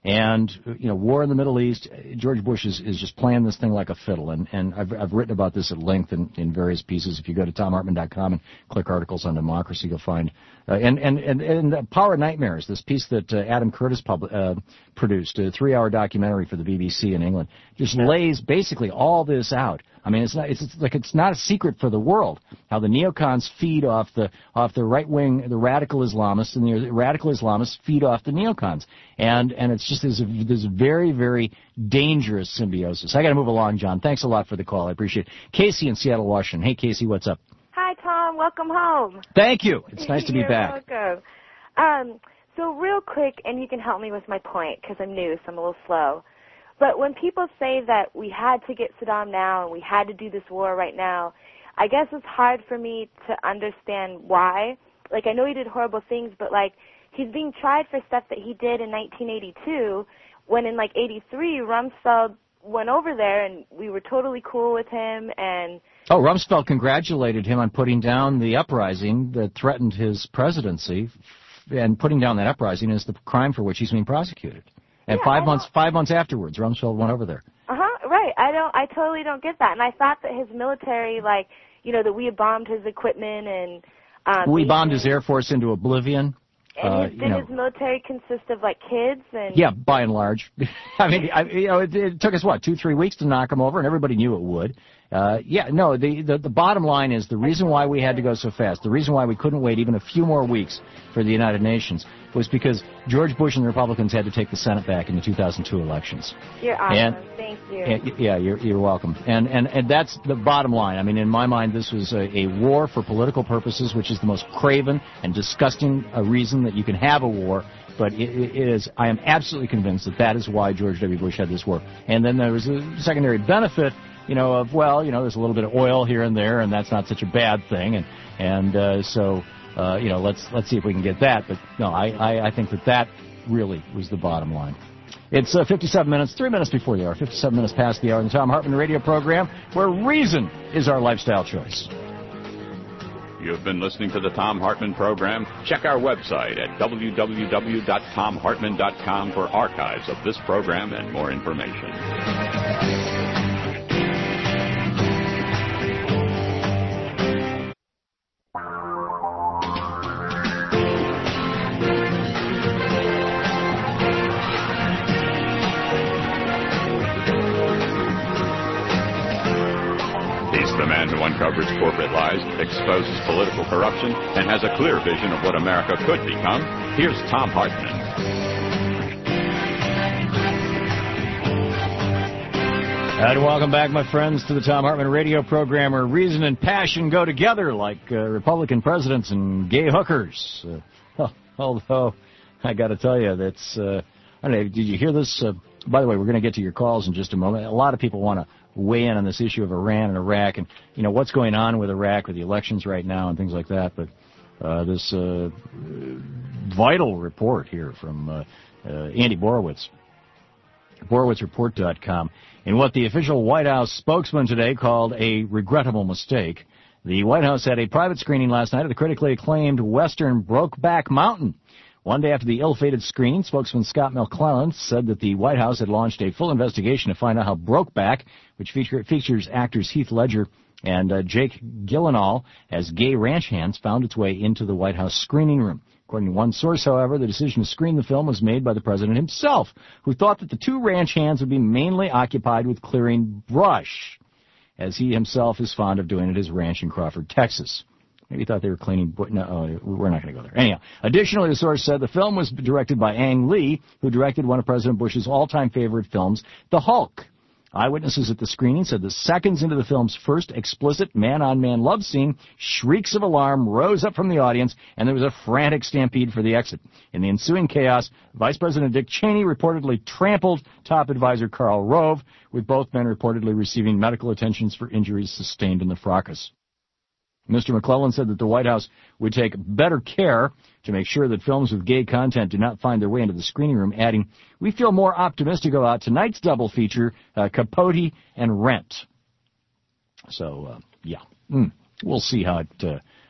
And, you know, war in the Middle East, George Bush is, is just playing this thing like a fiddle. And, and I've, I've written about this at length in, in various pieces. If you go to tom hartman dot com and click articles on democracy, you'll find, uh, and, and, and, and Power Nightmares, this piece that uh, Adam Curtis pub, uh, produced, a three-hour documentary for the B B C in England, just yeah. lays basically all this out. I mean, it's not, it's, it's like, it's not a secret for the world how the neocons feed off the, off the right-wing, the radical Islamists, and the radical Islamists feed off the neocons. And, and it's just, there's a, there's a very, very dangerous symbiosis. I gotta move along, John. Thanks a lot for the call. I appreciate it. Casey in Seattle, Washington. Hey, Casey, what's up? Hi, Tom. Welcome home. Thank you. It's nice to be You're back. welcome. Um, so real quick, and you can help me with my point because I'm new, so I'm a little slow. But when people say that we had to get Saddam now and we had to do this war right now, I guess it's hard for me to understand why. Like, I know he did horrible things, but, like, he's being tried for stuff that he did in nineteen eighty-two when in, like, eighty-three, Rumsfeld went over there and we were totally cool with him. And Oh, Rumsfeld congratulated him on putting down the uprising that threatened his presidency, and putting down that uprising is the crime for which he's being prosecuted. And yeah, five months five months afterwards, Rumsfeld went over there. Uh-huh, right. I don't, I totally don't get that. And I thought that his military, like, you know, that we had bombed his equipment and... Um, we bombed his Air Force into oblivion. And uh, his, did you know, his military consist of, like, kids? And yeah, by and large. I mean, I, you know, it, it took us, what, two, three weeks to knock him over, and everybody knew it would. Uh, yeah, no, the, the, the bottom line is the reason why we had to go so fast, the reason why we couldn't wait even a few more weeks for the United Nations was because George Bush and the Republicans had to take the Senate back in the two thousand two elections. You're awesome. And, Thank you. And, yeah, you're, you're welcome. And, and, and that's the bottom line. I mean, in my mind, this was a, a war for political purposes, which is the most craven and disgusting uh, reason that you can have a war. But it, it is, I am absolutely convinced that that is why George W. Bush had this war. And then there was a secondary benefit, you know, of, well, you know, there's a little bit of oil here and there, and that's not such a bad thing. And, and uh, so, uh, you know, let's let's see if we can get that. But, no, I, I, I think that that really was the bottom line. It's uh, fifty-seven minutes, three minutes before the hour, fifty-seven minutes past the hour in the Tom Hartman radio program, where reason is our lifestyle choice. You've been listening to the Tom Hartman program. Check our website at w w w dot tom hartman dot com for archives of this program and more information. The man who uncovers corporate lies, exposes political corruption, and has a clear vision of what America could become. Here's Tom Hartman. And welcome back, my friends, to the Tom Hartman radio program, where reason and passion go together like uh, Republican presidents and gay hookers. Uh, although, I got to tell you, that's, uh, I don't know, did you hear this? Uh, by the way, we're going to get to your calls in just a moment. A lot of people want to weigh in on this issue of Iran and Iraq and, you know, what's going on with Iraq with the elections right now and things like that. But uh, this uh, vital report here from uh, uh, Andy Borowitz, Borowitz Report dot com, in what the official White House spokesman today called a regrettable mistake. The White House had a private screening last night of the critically acclaimed Western Brokeback Mountain. One day after the ill-fated screening, spokesman Scott McClellan said that the White House had launched a full investigation to find out how Brokeback, which feature, features actors Heath Ledger and uh, Jake Gyllenhaal as gay ranch hands, found its way into the White House screening room. According to one source, however, the decision to screen the film was made by the president himself, who thought that the two ranch hands would be mainly occupied with clearing brush, as he himself is fond of doing at his ranch in Crawford, Texas. Maybe he thought they were cleaning, but no, oh, we're not going to go there. Anyhow, additionally, the source said the film was directed by Ang Lee, who directed one of President Bush's all-time favorite films, The Hulk. Eyewitnesses at the screening said the seconds into the film's first explicit man-on-man love scene, shrieks of alarm rose up from the audience, and there was a frantic stampede for the exit. In the ensuing chaos, Vice President Dick Cheney reportedly trampled top advisor Karl Rove, with both men reportedly receiving medical attentions for injuries sustained in the fracas. Mister McClellan said that the White House would take better care to make sure that films with gay content do not find their way into the screening room, adding, "We feel more optimistic about tonight's double feature, uh, Capote and Rent." So, uh, yeah, mm, we'll see how it uh,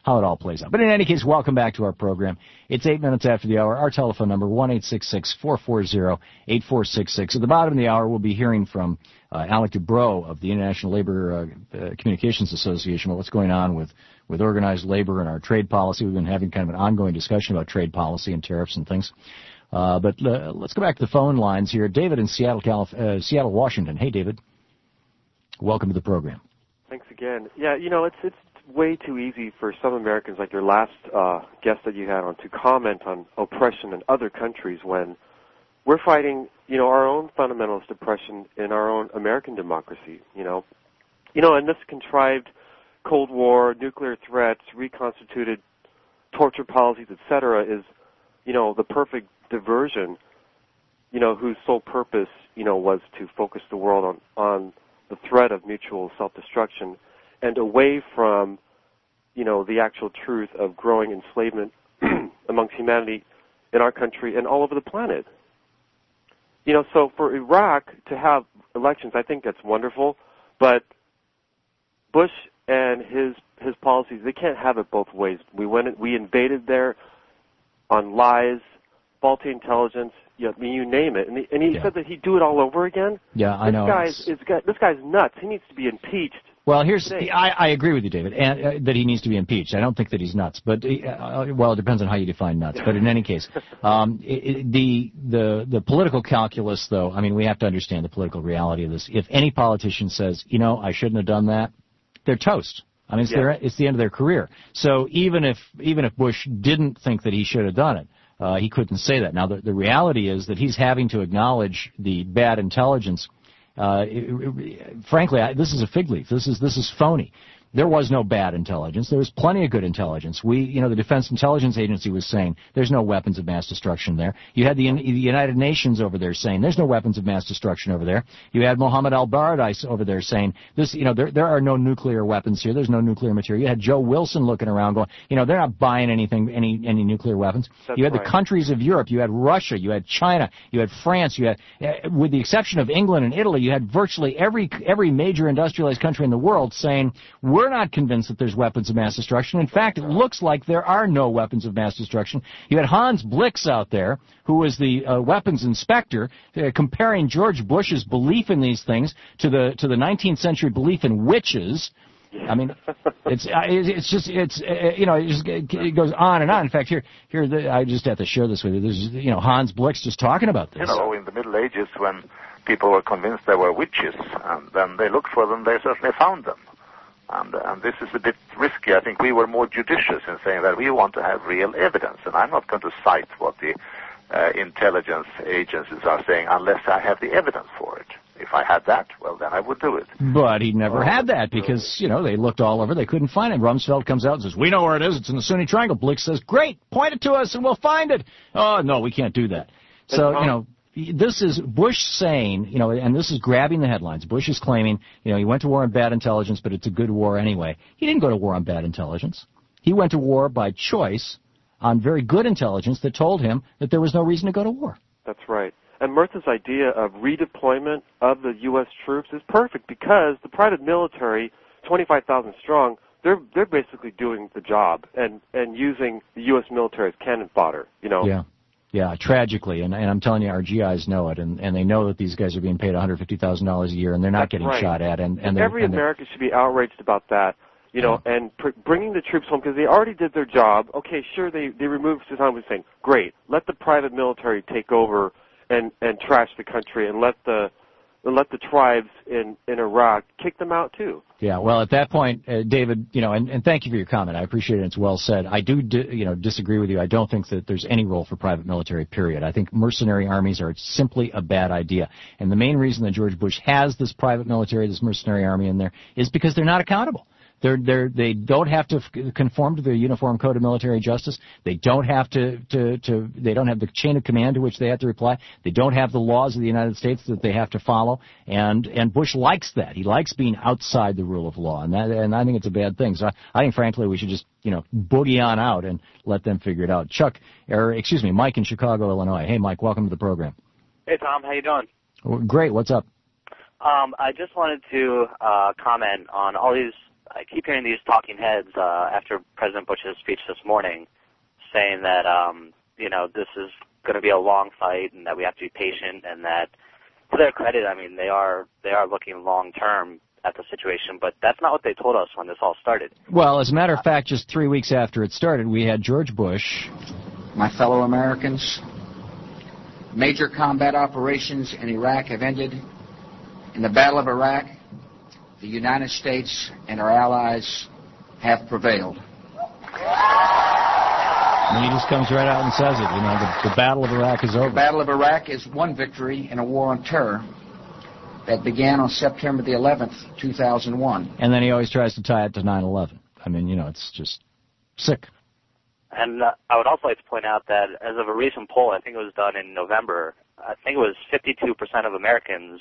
how it all plays out. But in any case, welcome back to our program. It's eight minutes after the hour. Our telephone number, one eight six six, four four zero, eight four six six. At the bottom of the hour, we'll be hearing from uh, Alec Dubrow of the International Labor uh, uh, Communications Association about what's going on with, with organized labor and our trade policy. We've been having kind of an ongoing discussion about trade policy and tariffs and things. Uh, but uh, let's go back to the phone lines here. David in Seattle, Calif- uh, Seattle, Washington. Hey, David. Welcome to the program. Thanks again. Yeah, you know, it's it's way too easy for some Americans, like your last uh, guest that you had on, to comment on oppression in other countries when we're fighting, you know, our own fundamentalist oppression in our own American democracy, you know. You know, and this contrived Cold War, nuclear threats, reconstituted torture policies, et cetera, is, you know, the perfect diversion, you know, whose sole purpose, you know, was to focus the world on, on the threat of mutual self-destruction and away from, you know, the actual truth of growing enslavement amongst humanity in our country and all over the planet. You know, so for Iraq to have elections, I think that's wonderful, but Bush and his his policies, they can't have it both ways. We went, we invaded there on lies, faulty intelligence, you know, I mean, you name it. And he, and he yeah. said that he'd do it all over again. Yeah, I this know. Guy's, is, this guy's nuts. He needs to be impeached. Well, here's I, I agree with you, David, and, uh, that he needs to be impeached. I don't think that he's nuts, but uh, well, it depends on how you define nuts. But in any case, um, it, it, the the the political calculus, though, I mean, we have to understand the political reality of this. If any politician says, you know, I shouldn't have done that, they're toast. I mean, it's, yeah. their, it's the end of their career. So even if even if Bush didn't think that he should have done it, uh, he couldn't say that. Now, the, the reality is that he's having to acknowledge the bad intelligence. Uh, it, it, frankly, I, this is a fig leaf. This is this is phony. There was no bad intelligence. There was plenty of good intelligence. We, you know, the Defense Intelligence Agency was saying there's no weapons of mass destruction there. You had the, the United Nations over there saying there's no weapons of mass destruction over there. You had Mohammed al-Baradei over there saying this, you know, there there are no nuclear weapons here. There's no nuclear material. You had Joe Wilson looking around going, you know, they're not buying anything, any any nuclear weapons. That's you had right. the countries of Europe. You had Russia. You had China. You had France. You had, uh, with the exception of England and Italy, you had virtually every every major industrialized country in the world saying we're not convinced that there's weapons of mass destruction. In fact, it looks like there are no weapons of mass destruction. You had Hans Blix out there, who was the uh, weapons inspector, uh, comparing George Bush's belief in these things to the to the nineteenth century belief in witches. I mean, it's uh, it's just it's uh, you know it, just, it goes on and on. In fact, here here the, I just have to share this with you. There's you know Hans Blix just talking about this. You know, in the Middle Ages, when people were convinced there were witches, and then they looked for them, they certainly found them. And, and this is a bit risky. I think we were more judicious in saying that we want to have real evidence. And I'm not going to cite what the uh, intelligence agencies are saying unless I have the evidence for it. If I had that, well, then I would do it. But he never oh, had that because, you know, they looked all over. They couldn't find it. Rumsfeld comes out and says, we know where it is. It's in the Sunni Triangle. Blix says, great, point it to us and we'll find it. Oh, no, we can't do that. So, you know, this is Bush saying, you know, and this is grabbing the headlines. Bush is claiming, you know, he went to war on bad intelligence, but it's a good war anyway. He didn't go to war on bad intelligence. He went to war by choice on very good intelligence that told him that there was no reason to go to war. That's right. And Murtha's idea of redeployment of the U S troops is perfect because the private military, twenty-five thousand strong, they're they're basically doing the job and, and using the U S military as cannon fodder, you know. Yeah. Yeah, tragically, and, and I'm telling you, our G Is know it, and, and they know that these guys are being paid one hundred fifty thousand dollars a year, and they're not That's getting right. shot at. And, and every and American should be outraged about that, you know, yeah. and pr- bringing the troops home because they already did their job. Okay, sure, they they removed Saddam Hussein. Great, let the private military take over and, and trash the country, and let the let the tribes in, in Iraq kick them out too. Yeah, well, at that point, uh, David, you know, and, and thank you for your comment. I appreciate it. It's well said. I do, di- you know, disagree with you. I don't think that there's any role for private military, period. I think mercenary armies are simply a bad idea. And the main reason that George Bush has this private military, this mercenary army in there, is because they're not accountable. They're, they're, they don't have to f- conform to the Uniform Code of Military Justice. They don't have to, to, to, they don't have the chain of command to which they have to reply. They don't have the laws of the United States that they have to follow. And, and Bush likes that. He likes being outside the rule of law. And that, and I think it's a bad thing. So I, I think, frankly, we should just, you know, boogie on out and let them figure it out. Chuck, or excuse me, Mike in Chicago, Illinois. Hey, Mike, welcome to the program. Hey, Tom, how you doing? Well, great. What's up? Um, I just wanted to uh, comment on all these I keep hearing these talking heads uh, after President Bush's speech this morning saying that, um, you know, this is going to be a long fight and that we have to be patient, and that, to their credit, I mean, they are they are looking long-term at the situation, but that's not what they told us when this all started. Well, as a matter of fact, just three weeks after it started, we had George Bush. My fellow Americans, major combat operations in Iraq have ended. In the Battle of Iraq, the United States and our allies have prevailed. And he just comes right out and says it. You know, the, the Battle of Iraq is over. The Battle of Iraq is one victory in a war on terror that began on September the eleventh, two thousand one. And then he always tries to tie it to nine eleven. I mean, you know, it's just sick. And uh, I would also like to point out that as of a recent poll, I think it was done in November, I think it was fifty-two percent of Americans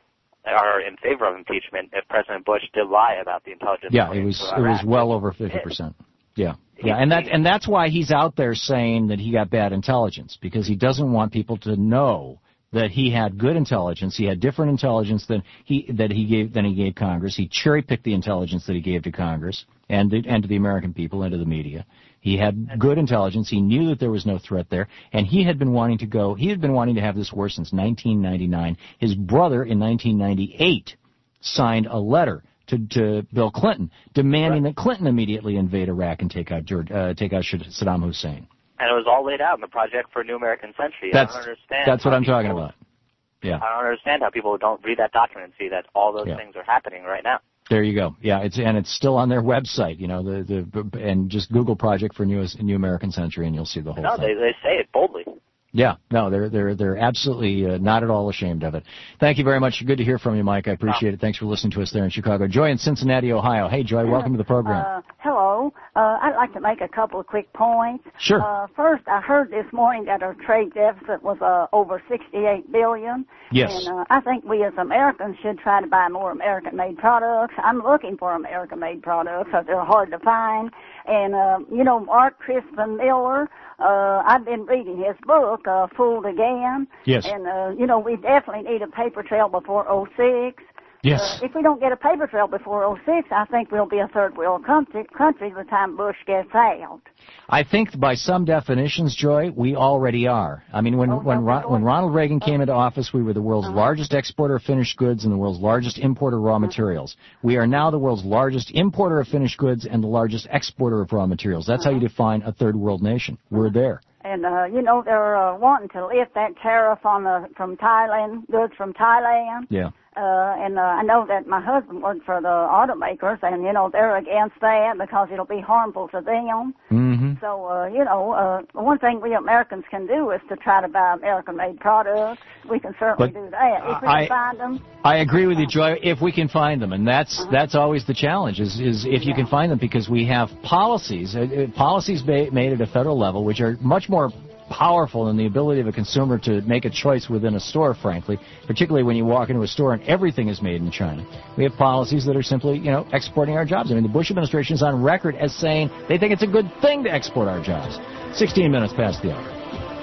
are in favor of impeachment if President Bush did lie about the intelligence. Yeah, it was it was well over fifty percent. Yeah, yeah, and that and that's why he's out there saying that he got bad intelligence, because he doesn't want people to know that he had good intelligence. He had different intelligence than he that he gave than he gave Congress. He cherry picked the intelligence that he gave to Congress and and to the American people and to the media. He had good intelligence. He knew that there was no threat there, and he had been wanting to go. He had been wanting to have this war since nineteen ninety-nine. His brother in nineteen ninety-eight signed a letter to, to Bill Clinton demanding right. that Clinton immediately invade Iraq and take out George, uh, take out Saddam Hussein. And it was all laid out in the Project for a New American Century. That's, I don't understand. That's what I'm people, talking about. Yeah. I don't understand how people don't read that document and see that all those yeah. things are happening right now. There you go. Yeah, it's and it's still on their website. You know, the the and just Google Project for New New American Century, and you'll see the whole no, thing. No, they they say it boldly. Yeah, no, they're they're they're absolutely uh, not at all ashamed of it. Thank you very much. Good to hear from you, Mike. I appreciate it. Thanks for listening to us there in Chicago. Joy in Cincinnati, Ohio. Hey, Joy, welcome to the program. Uh, hello. Uh, I'd like to make a couple of quick points. Sure. Uh, first, I heard this morning that our trade deficit was uh, over sixty-eight billion dollars. Yes. And uh, I think we as Americans should try to buy more American-made products. I'm looking for American-made products because they're hard to find. And, uh, you know, Mark Crispin Miller, uh, I've been reading his book, uh, Fooled Again. Yes. And, uh, you know, we definitely need a paper trail before oh six. Yes. Uh, if we don't get a paper trail before oh six, I think we'll be a third world country, country by the time Bush gets out. I think by some definitions, Joy, we already are. I mean, when oh, when Ron, when Ronald Reagan came into office, we were the world's uh-huh. largest exporter of finished goods and the world's largest importer of raw uh-huh. materials. We are now the world's largest importer of finished goods and the largest exporter of raw materials. That's uh-huh. how you define a third world nation. We're uh-huh. there. And, uh, you know, they're uh, wanting to lift that tariff on the from Thailand, goods from Thailand. Yeah. Uh, and uh, I know that my husband worked for the automakers, and, you know, they're against that because it'll be harmful to them. Mm-hmm. So, uh, you know, uh, one thing we Americans can do is to try to buy American-made products. We can certainly but do that if we I, can find them. I agree with you, Joy, if we can find them. And that's uh-huh. that's always the challenge, is, is if you yeah. can find them, because we have policies, uh, policies ba- made at a federal level, which are much more powerful than the ability of a consumer to make a choice within a store, frankly, particularly when you walk into a store and everything is made in China. We have policies that are simply, you know, exporting our jobs. I mean, the Bush administration is on record as saying they think it's a good thing to export our jobs. sixteen minutes past the hour.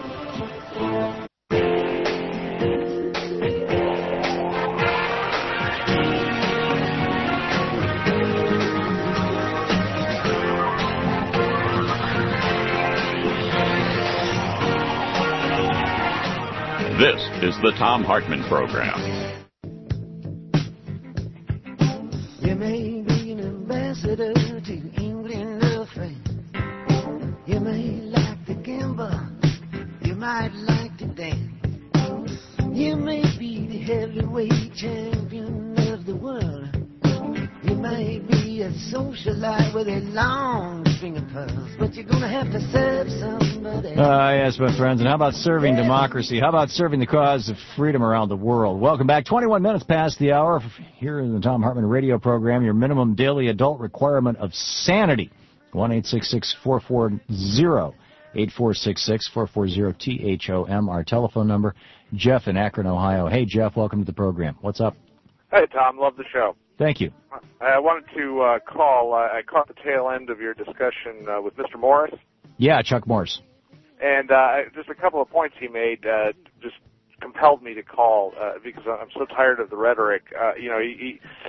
This is the Thom Hartmann Program. You may be an ambassador to England or France. You may like to gamble. You might like to dance. You may be the heavyweight champion of the world. You may be a socialite with a long string of pearls, but you're going to have to serve somebody. Ah, uh, yes, my friends. And how about serving democracy? How about serving the cause of freedom around the world? Welcome back. twenty-one minutes past the hour here in the Thom Hartmann radio program. Your minimum daily adult requirement of sanity. one eight six six, four four zero, eight four six six, four four zero, T H O M, our telephone number. Jeff in Akron, Ohio. Hey, Jeff, welcome to the program. What's up? Hey, Tom. Love the show. Thank you. I wanted to uh, call. Uh, I caught the tail end of your discussion uh, with Mister Morris. Yeah, Chuck Morris. And uh, just a couple of points he made uh, just compelled me to call uh, because I'm so tired of the rhetoric. Uh, you know, he, he,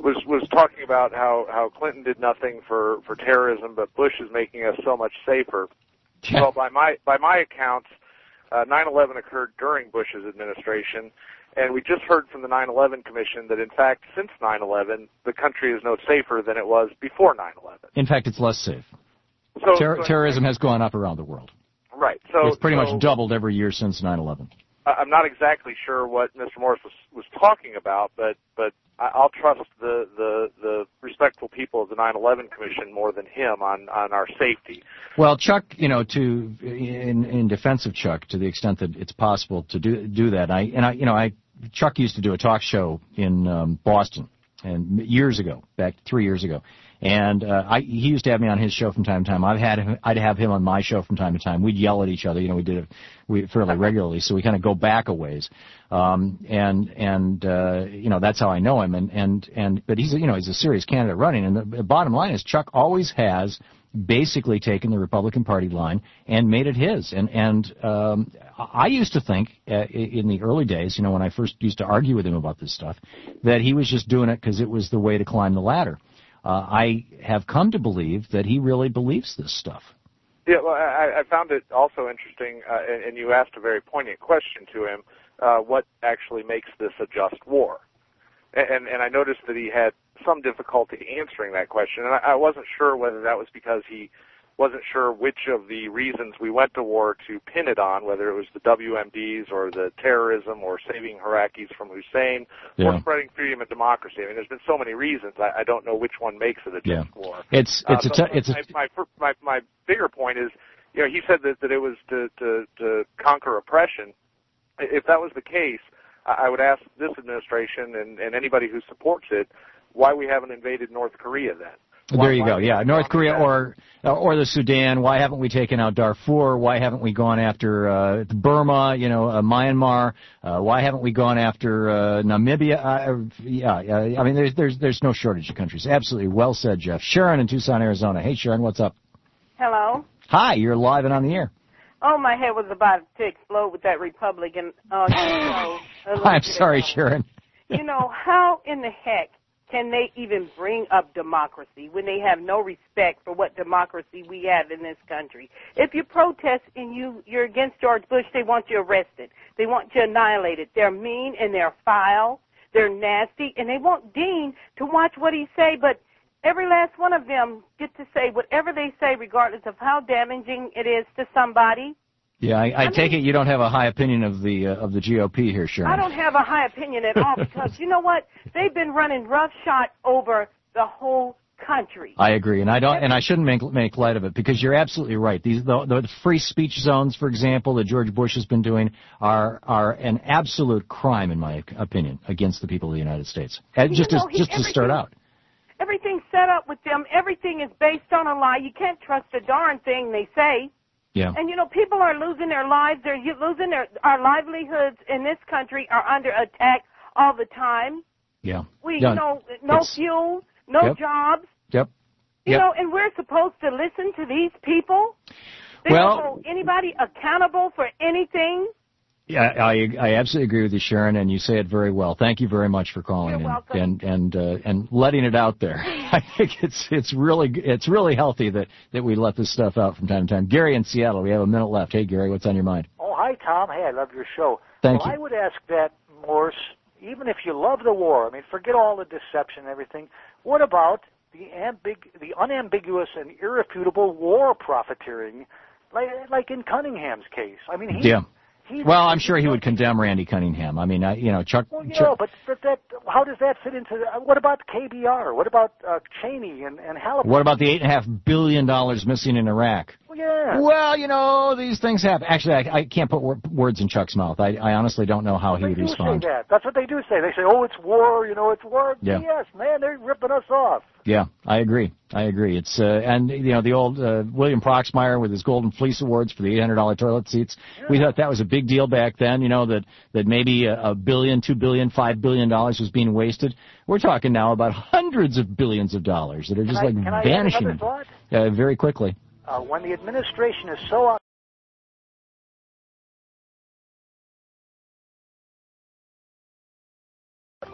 was was talking about how how Clinton did nothing for for terrorism, but Bush is making us so much safer. Well, by my by my accounts, uh, nine eleven occurred during Bush's administration, and we just heard from the nine eleven Commission that, in fact, since nine eleven, the country is no safer than it was before nine eleven. In fact, it's less safe. So, Ter- so terrorism has gone up around the world. Right. So it's pretty so, much doubled every year since nine eleven. I'm not exactly sure what Mister Morris was, was talking about, but but I'll trust the, the the respectful people of the nine eleven Commission more than him on, on our safety. Well, Chuck, you know, to in in defense of Chuck, to the extent that it's possible to do do that, I and I, you know, I Chuck used to do a talk show in um, Boston, and years ago, back three years ago. And uh, I, he used to have me on his show from time to time. I've had him, I'd have him on my show from time to time. We'd yell at each other. You know, we did it we, fairly regularly, so we kind of go back a ways. Um, and and uh, you know, that's how I know him. And and and but he's a, you know he's a serious candidate running. And the, the bottom line is Chuck always has basically taken the Republican Party line and made it his. And and um, I used to think uh, in the early days, you know, when I first used to argue with him about this stuff, that he was just doing it because it was the way to climb the ladder. Uh, I have come to believe that he really believes this stuff. Yeah, well, I, I found it also interesting, uh, and, and you asked a very poignant question to him, uh, what actually makes this a just war? And, and I noticed that he had some difficulty answering that question, and I, I wasn't sure whether that was because he wasn't sure which of the reasons we went to war to pin it on, whether it was the W M Ds or the terrorism or saving Iraqis from Hussein yeah. or spreading freedom and democracy. I mean, there's been so many reasons. I, I don't know which one makes it a just yeah. war. It's it's uh, a t- it's a my, my my my bigger point is, you know, he said that that it was to to, to conquer oppression. If that was the case, I would ask this administration and, and anybody who supports it why we haven't invaded North Korea then. Why, there you go. Yeah, North Korea or or the Sudan. Why haven't we taken out Darfur? Why haven't we gone after uh, Burma? You know, uh, Myanmar. Uh, why haven't we gone after uh, Namibia? Uh, yeah, uh, I mean, there's there's there's no shortage of countries. Absolutely, well said, Jeff. Sharon in Tucson, Arizona. Hey, Sharon, what's up? Hello. Hi, you're live and on the air. Oh, my head was about to explode with that Republican. Uh, you know, I'm sorry, ago. Sharon. You know, how in the heck can they even bring up democracy when they have no respect for what democracy we have in this country? If you protest and you, you're against George Bush, they want you arrested. They want you annihilated. They're mean and they're foul. They're nasty. And they want Dean to watch what he say, but every last one of them get to say whatever they say regardless of how damaging it is to somebody. Yeah, I, I, I take mean, it you don't have a high opinion of the uh, of the G O P here, Sharon. I don't have a high opinion at all because, you know what? They've been running roughshod over the whole country. I agree, and I don't, and I shouldn't make make light of it because you're absolutely right. These the, the free speech zones, for example, that George Bush has been doing are are an absolute crime, in my opinion, against the people of the United States. And just know, to, just to start out. Everything's set up with them. Everything is based on a lie. You can't trust a darn thing they say. Yeah. And, you know, people are losing their lives. They're losing their, our livelihoods in this country are under attack all the time. Yeah. We, yeah. you know, no it's, fuel, no yep. jobs. Yep. You yep. know, and we're supposed to listen to these people? They well, don't hold anybody accountable for anything? Yeah, I I absolutely agree with you, Sharon, and you say it very well. Thank you very much for calling You're and welcome. and and, uh, and letting it out there. I think it's it's really it's really healthy that, that we let this stuff out from time to time. Gary in Seattle, we have a minute left. Hey, Gary, what's on your mind? Oh, hi, Tom. Hey, I love your show. Thank well, you. I would ask that, Morse, even if you love the war, I mean, forget all the deception and everything, what about the ambig- the unambiguous and irrefutable war profiteering, like, like in Cunningham's case? I mean, he... Yeah. He, well, I'm sure he would condemn Randy Cunningham. I mean, I, you know, Chuck. Well, yeah, Chuck, but, but that, how does that fit into? The, what about K B R? What about uh, Cheney and and Halliburton? What about the eight and a half billion dollars missing in Iraq? Well, yeah. Well, you know, these things happen. Actually, I, I can't put wor- words in Chuck's mouth. I, I honestly don't know how he they would do respond. Say that. That's what they do say. They say, "Oh, it's war. You know, it's war." Yeah. Yes, man, they're ripping us off. Yeah, I agree. I agree. It's uh, and you know the old uh, William Proxmire with his Golden Fleece Awards for the eight hundred dollar toilet seats. Yeah. We thought that was a big deal back then. You know that that maybe a, a billion, two billion, five billion dollars was being wasted. We're talking now about hundreds of billions of dollars that are just can like I, vanishing. Can I add another thought? Uh, very quickly. Uh, when the administration is so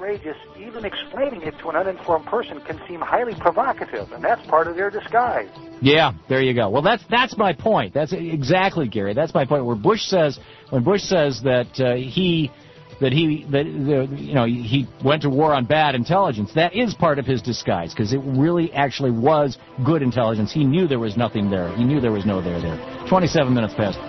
outrageous, even explaining it to an uninformed person can seem highly provocative, and that's part of their disguise. Yeah, there you go. Well, that's that's my point. That's exactly, Gary. That's my point. Where Bush says, when Bush says that uh, he, that he, that the, you know, he went to war on bad intelligence, that is part of his disguise, because it really actually was good intelligence. He knew there was nothing there. He knew there was no there there. Twenty-seven minutes past.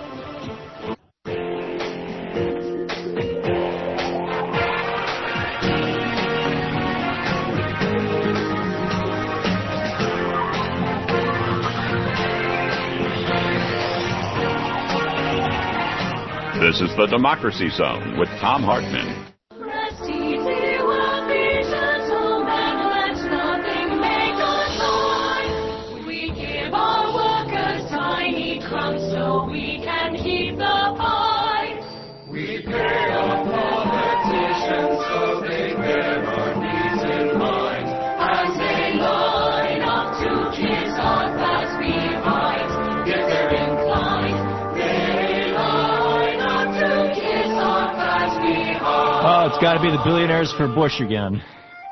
This is the Democracy Zone with Thom Hartmann. We give our workers tiny crumbs so we can keep the pie. We pay our politicians so they bear our needs in mind. As they line up to kiss our class behind, if they're inclined, they line up to kiss our class behind. Oh, it's got to be the Billionaires for Bush again.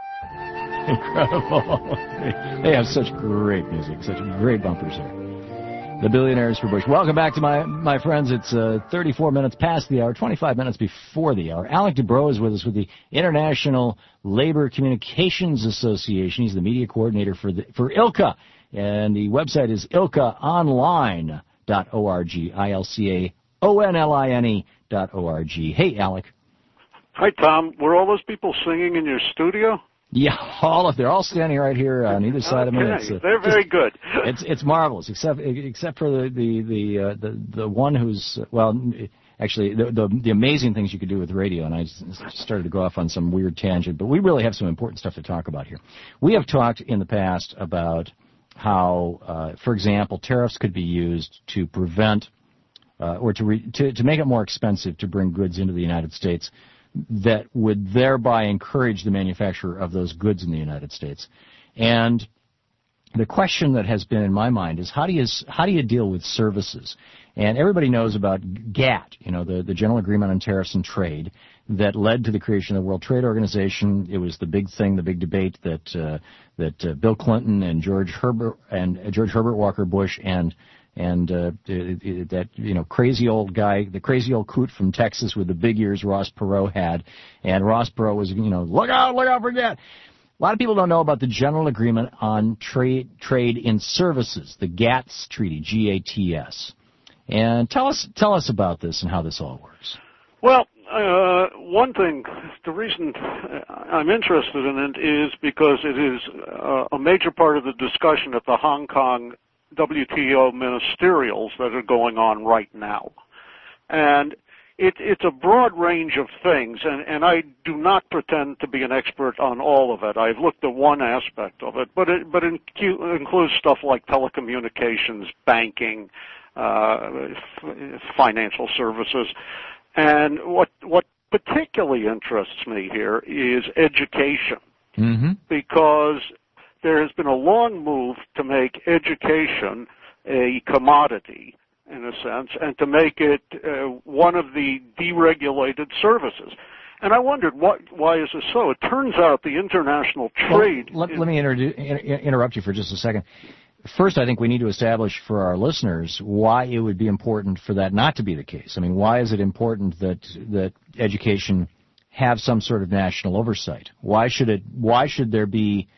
Incredible. They have such great music, such great bumpers here. The Billionaires for Bush. Welcome back to my my friends. It's uh, thirty-four minutes past the hour, twenty-five minutes before the hour. Alec Dubrow is with us with the International Labor Communications Association. He's the media coordinator for the, for I L C A, and the website is ilca online dot org, I L C A O N L I N E dot O R G. Hey, Alec. Hi, Tom. Were all those people singing in your studio? Yeah, all of they're all standing right here on either side okay. of me. It's, uh, they're very just, good. It's it's marvelous, except except for the the the uh, the, the one who's well, actually the, the the amazing things you could do with radio. And I started to go off on some weird tangent, but we really have some important stuff to talk about here. We have talked in the past about how, uh, for example, tariffs could be used to prevent uh, or to, re, to to make it more expensive to bring goods into the United States, that would thereby encourage the manufacturer of those goods in the United States. And the question that has been in my mind is how do you how do you deal with services? And everybody knows about GATT, you know, the, the General Agreement on Tariffs and Trade, that led to the creation of the World Trade Organization. It was the big thing, the big debate that uh, that uh, Bill Clinton and George Herbert and uh, George Herbert Walker Bush and And uh, it, it, that, you know, crazy old guy, the crazy old coot from Texas with the big ears Ross Perot had. And Ross Perot was, you know, look out, look out for GATT. A lot of people don't know about the General Agreement on Trade Trade in Services, the GATS Treaty, G A T S. And tell us tell us about this and how this all works. Well, uh, one thing, the reason I'm interested in it is because it is uh, a major part of the discussion at the Hong Kong W T O ministerials that are going on right now. And it, it's a broad range of things, and, and I do not pretend to be an expert on all of it. I've looked at one aspect of it, but it, but it includes stuff like telecommunications, banking, uh, f- financial services. And what, what particularly interests me here is education, mm-hmm. because there has been a long move to make education a commodity, in a sense, and to make it uh, one of the deregulated services. And I wondered, what, why is this so? It turns out the international trade... Well, let, let me inter- interrupt you for just a second. First, I think we need to establish for our listeners why it would be important for that not to be the case. I mean, why is it important that that education have some sort of national oversight? Why should it? Why should there be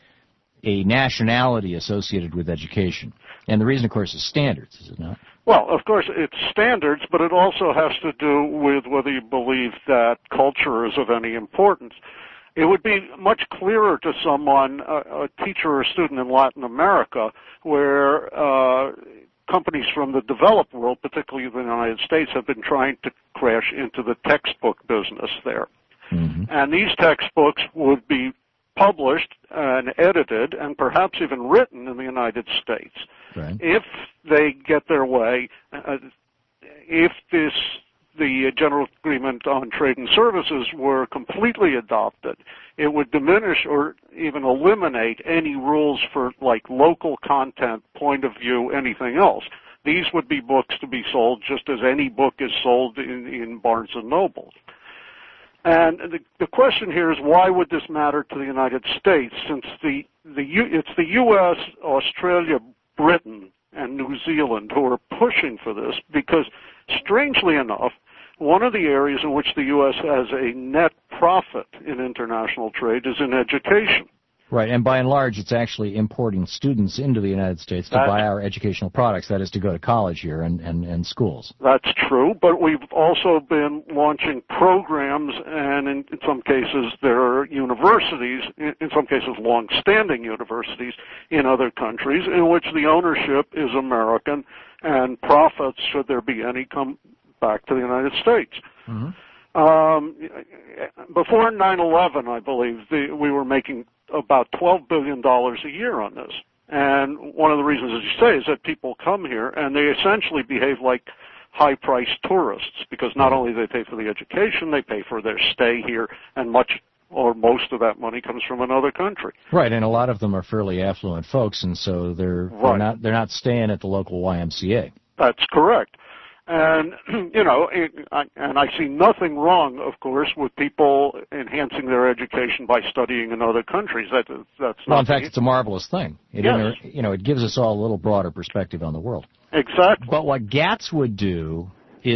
a nationality associated with education? And the reason, of course, is standards, is it not? Well, of course, it's standards, but it also has to do with whether you believe that culture is of any importance. It would be much clearer to someone, a, a teacher or a student in Latin America, where uh, companies from the developed world, particularly the United States, have been trying to crash into the textbook business there. Mm-hmm. And these textbooks would be published and edited and perhaps even written in the United States. Right. If they get their way, uh, if this the General Agreement on Trade and Services were completely adopted, it would diminish or even eliminate any rules for, like, local content, point of view, anything else. These would be books to be sold just as any book is sold in, in Barnes and Noble. And the, the question here is, why would this matter to the United States, since the, the U, it's the U S, Australia, Britain, and New Zealand who are pushing for this, because strangely enough, one of the areas in which the U S has a net profit in international trade is in education. Right, and by and large, it's actually importing students into the United States to That's, buy our educational products, that is to go to college here and, and, and schools. That's true, but we've also been launching programs, and in, in some cases there are universities, in, in some cases long-standing universities in other countries, in which the ownership is American, and profits, should there be any, come back to the United States. Mm-hmm. Um, before nine eleven, I believe, the, we were making about twelve billion dollars a year on this. And one of the reasons, as you say, is that people come here and they essentially behave like high-priced tourists, because not only do they pay for the education, they pay for their stay here, and much or most of that money comes from another country. Right, and a lot of them are fairly affluent folks, and so they're, Right. they're not they're not staying at the local Y M C A. That's correct. And, you know, and I see nothing wrong, of course, with people enhancing their education by studying in other countries. That, that's Well, not in fact, it's a marvelous thing. It Yes. inter, you know, it gives us all a little broader perspective on the world. Exactly. But what GATS would do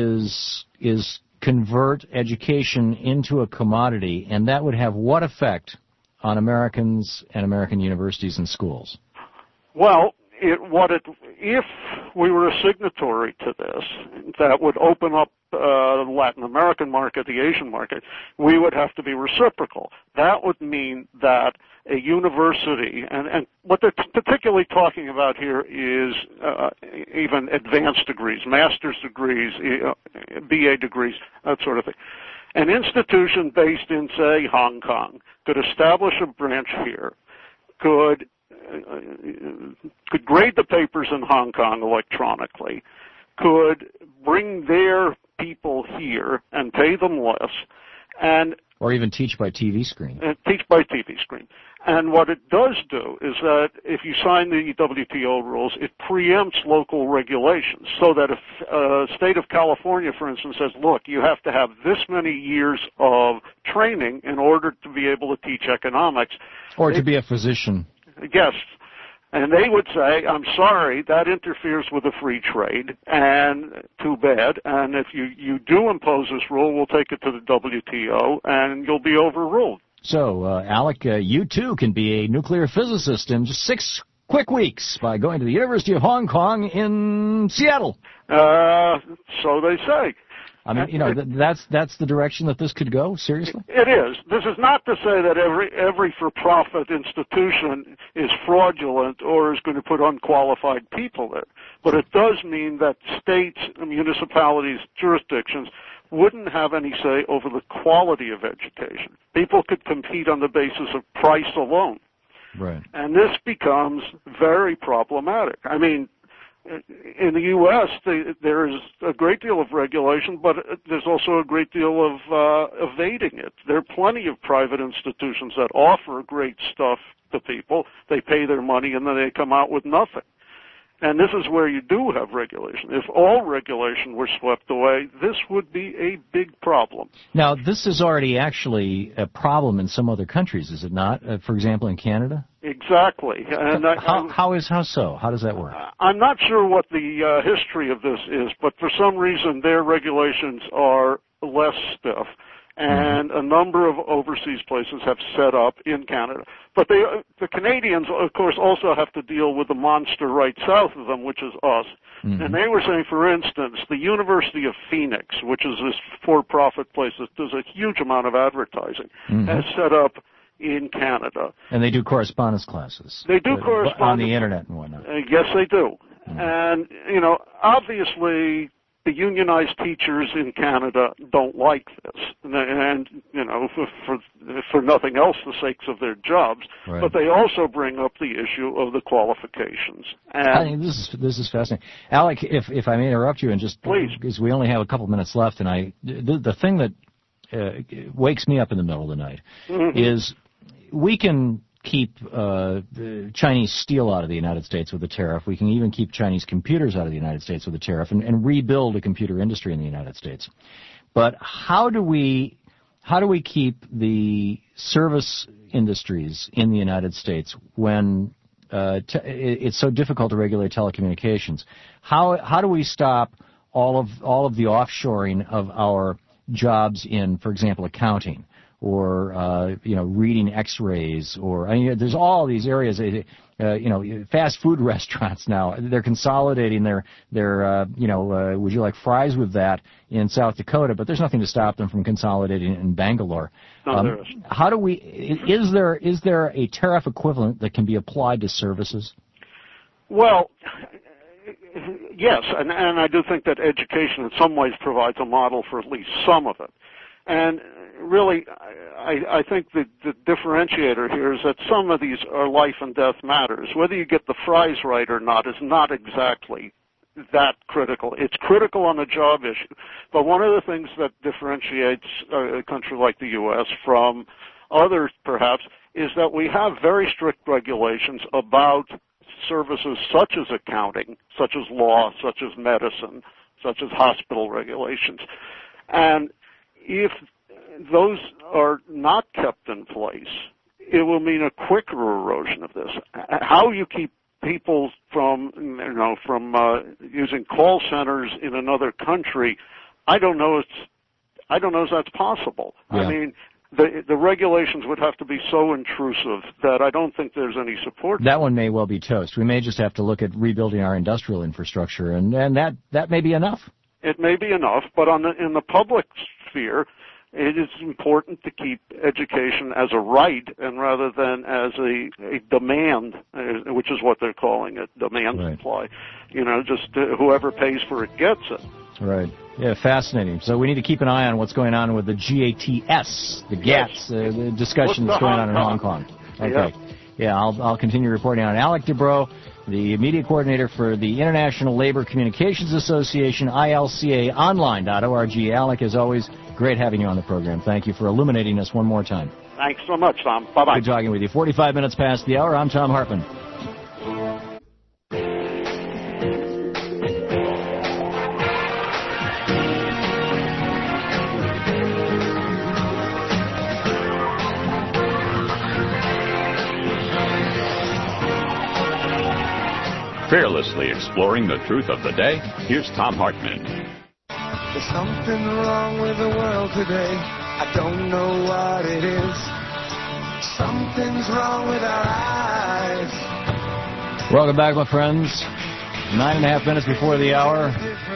is is convert education into a commodity, and that would have what effect on Americans and American universities and schools? Well, it, what it, if we were a signatory to this, that would open up uh, the Latin American market, the Asian market, we would have to be reciprocal. That would mean that a university, and, and what they're particularly talking about here is uh, even advanced degrees, master's degrees, uh, B A degrees, that sort of thing. An institution based in, say, Hong Kong could establish a branch here, could could grade the papers in Hong Kong electronically, could bring their people here and pay them less, and or even teach by T V screen. And teach by T V screen. And what it does do is that if you sign the W T O rules, it preempts local regulations, so that if uh, state of California, for instance, says, look, you have to have this many years of training in order to be able to teach economics. Or they, to be a physician. Yes. And they would say, I'm sorry, that interferes with the free trade, and too bad. And if you, you do impose this rule, we'll take it to the W T O, and you'll be overruled. So, uh, Alec, uh, you too can be a nuclear physicist in just six quick weeks by going to the University of Hong Kong in Seattle. Uh, so they say. I mean, you know, th- that's that's the direction that this could go, seriously? It is. This is not to say that every every for-profit institution is fraudulent or is going to put unqualified people there. But it does mean that states, municipalities, jurisdictions wouldn't have any say over the quality of education. People could compete on the basis of price alone. Right. And this becomes very problematic. I mean, in the U S, they, there is a great deal of regulation, but there's also a great deal of uh, evading it. There are plenty of private institutions that offer great stuff to people. They pay their money, and then they come out with nothing. And this is where you do have regulation. If all regulation were swept away, this would be a big problem. Now, this is already actually a problem in some other countries, is it not? Uh, for example, in Canada? Exactly. And I, how, how is how so? How does that work? I'm not sure what the uh, history of this is, but for some reason their regulations are less stiff. And a number of overseas places have set up in Canada. But they, the Canadians, of course, also have to deal with the monster right south of them, which is us. Mm-hmm. And they were saying, for instance, the University of Phoenix, which is this for-profit place that does a huge amount of advertising, mm-hmm. has set up in Canada. And they do correspondence classes. They do correspondence. On the Internet and whatnot. Uh, yes, they do. Mm-hmm. And, you know, obviously the unionized teachers in Canada don't like this, and, and you know, for, for for nothing else, the sakes of their jobs. Right. But they also bring up the issue of the qualifications. And I mean, this is this is fascinating, Alec. If if I may interrupt you, and just please, because we only have a couple minutes left, and I the, the thing that uh, wakes me up in the middle of the night mm-hmm. is we can keep uh, Chinese steel out of the United States with a tariff. We can even keep Chinese computers out of the United States with a tariff and, and rebuild a computer industry in the United States. But how do we how do we keep the service industries in the United States when uh, te- it's so difficult to regulate telecommunications? How how do we stop all of all of the offshoring of our jobs in, for example, accounting, or uh, you know, reading X-rays, or I mean, there's all these areas. Uh, you know, fast food restaurants now, they're consolidating their their uh, you know, uh, would you like fries with that in South Dakota? But there's nothing to stop them from consolidating in Bangalore. No, um, there is. How do we? Is there is there a tariff equivalent that can be applied to services? Well, yes, and, and I do think that education in some ways provides a model for at least some of it. And really, I, I think the, the differentiator here is that some of these are life and death matters. Whether you get the fries right or not is not exactly that critical. It's critical on a job issue. But one of the things that differentiates a country like the U S from others, perhaps, is that we have very strict regulations about services such as accounting, such as law, such as medicine, such as hospital regulations. And if those are not kept in place, it will mean a quicker erosion of this. How you keep people from, you know, from uh, using call centers in another country, I don't know. It's, I don't know if that's possible. Yeah. I mean, the the regulations would have to be so intrusive that I don't think there's any support. That one may well be toast. We may just have to look at rebuilding our industrial infrastructure, and, and that, that may be enough. It may be enough, but on the, in the public sphere, it is important to keep education as a right and rather than as a, a demand, uh, which is what they're calling it, demand Right. supply. You know, just uh, whoever pays for it gets it. Right. Yeah, fascinating. So we need to keep an eye on what's going on with the G A T S, the GATS, uh, the discussion What's that's the going on in Hong Hong Kong? Kong. Okay. Yeah, yeah I'll, I'll continue reporting on it. Alec Dubrow, the media coordinator for the International Labor Communications Association, I L C A online dot org. Alec, as always, great having you on the program. Thank you for illuminating us one more time. Thanks so much, Tom. Bye-bye. Good talking with you. forty-five minutes past the hour. I'm Tom Hartman. Fearlessly exploring the truth of the day, here's Tom Hartman. There's something wrong with the world today. I don't know what it is. Something's wrong with our eyes. Welcome back, my friends. Nine and a half minutes before the hour.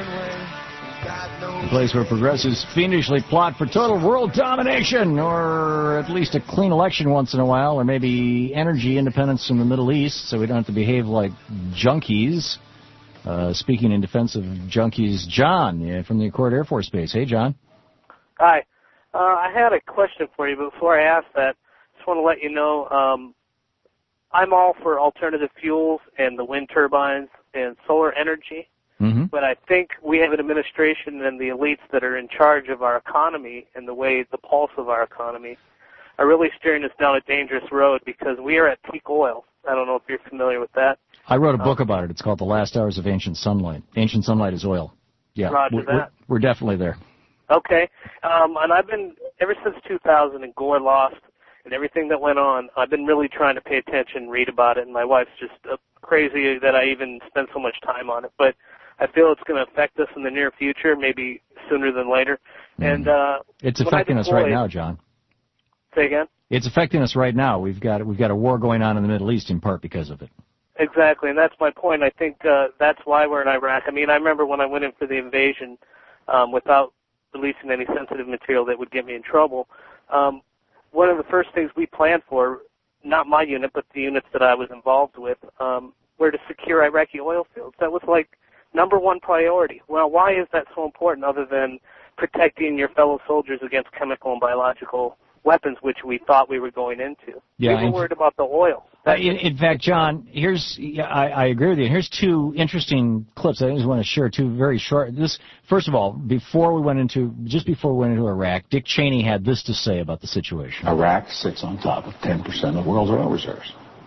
The place where progressives fiendishly plot for total world domination, or at least a clean election once in a while, or maybe energy independence in the Middle East so we don't have to behave like junkies. Uh, speaking in defense of junkies, John yeah, from the Accord Air Force Base. Hey, John. Hi. Uh, I had a question for you, but before I ask that, just want to let you know um, I'm all for alternative fuels and the wind turbines and solar energy. Mm-hmm. But I think we have an administration and the elites that are in charge of our economy and the way, the pulse of our economy are really steering us down a dangerous road because we are at peak oil. I don't know if you're familiar with that. I wrote a book about it. It's called The Last Hours of Ancient Sunlight. Ancient Sunlight is oil. Yeah, Roger we're, that. We're, we're definitely there. Okay. Um, and I've been, ever since two thousand and Gore lost and everything that went on, I've been really trying to pay attention, read about it, and my wife's just uh, crazy that I even spend so much time on it. But I feel it's going to affect us in the near future, maybe sooner than later. Mm. And uh, It's affecting us right now, John. Say again? It's affecting us right now. We've got we've got a war going on in the Middle East in part because of it. Exactly, and that's my point. I think uh, that's why we're in Iraq. I mean, I remember when I went in for the invasion um, without releasing any sensitive material that would get me in trouble. Um, one of the first things we planned for, not my unit, but the units that I was involved with, um, were to secure Iraqi oil fields. That was like number one priority. Well, why is that so important other than protecting your fellow soldiers against chemical and biological weapons, which we thought we were going into? Yeah, we were worried about the oil. Uh, in, in fact, John, here's yeah, I, I agree with you. Here's two interesting clips I just want to share. Two very short. This first of all, before we went into just before we went into Iraq, Dick Cheney had this to say about the situation. Iraq sits on top of ten percent of the world's oil reserves.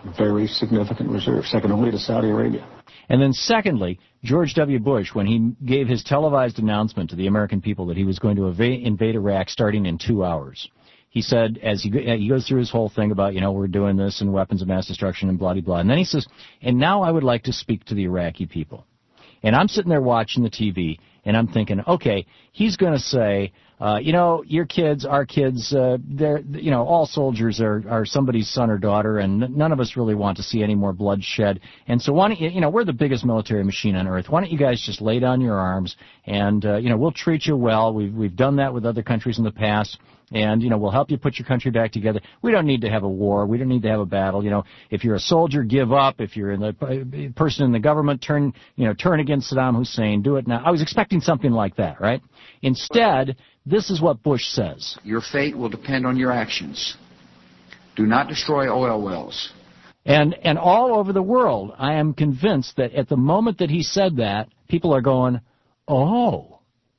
very significant reserve, second only to Saudi Arabia. And then secondly, George W. Bush, when he gave his televised announcement to the American people that he was going to invade, invade Iraq starting in two hours, he said, as he, he goes through his whole thing about, you know, we're doing this and weapons of mass destruction and blah, blah, blah. And then he says, and now I would like to speak to the Iraqi people. And I'm sitting there watching the T V, and I'm thinking, okay, he's going to say, uh, you know, your kids, our kids, uh, they're, you know, all soldiers are, are somebody's son or daughter, and n- none of us really want to see any more bloodshed. And so why don't you, you know, we're the biggest military machine on earth. Why don't you guys just lay down your arms, and, uh, you know, we'll treat you well. We've, we've done that with other countries in the past. And, you know, we'll help you put your country back together. We don't need to have a war. We don't need to have a battle. You know, if you're a soldier, give up. If you're in the uh, person in the government, turn, you know, turn against Saddam Hussein. Do it now. I was expecting something like that, right? Instead, this is what Bush says. Your fate will depend on your actions. Do not destroy oil wells. And, and all over the world, I am convinced that at the moment that he said that, people are going, oh.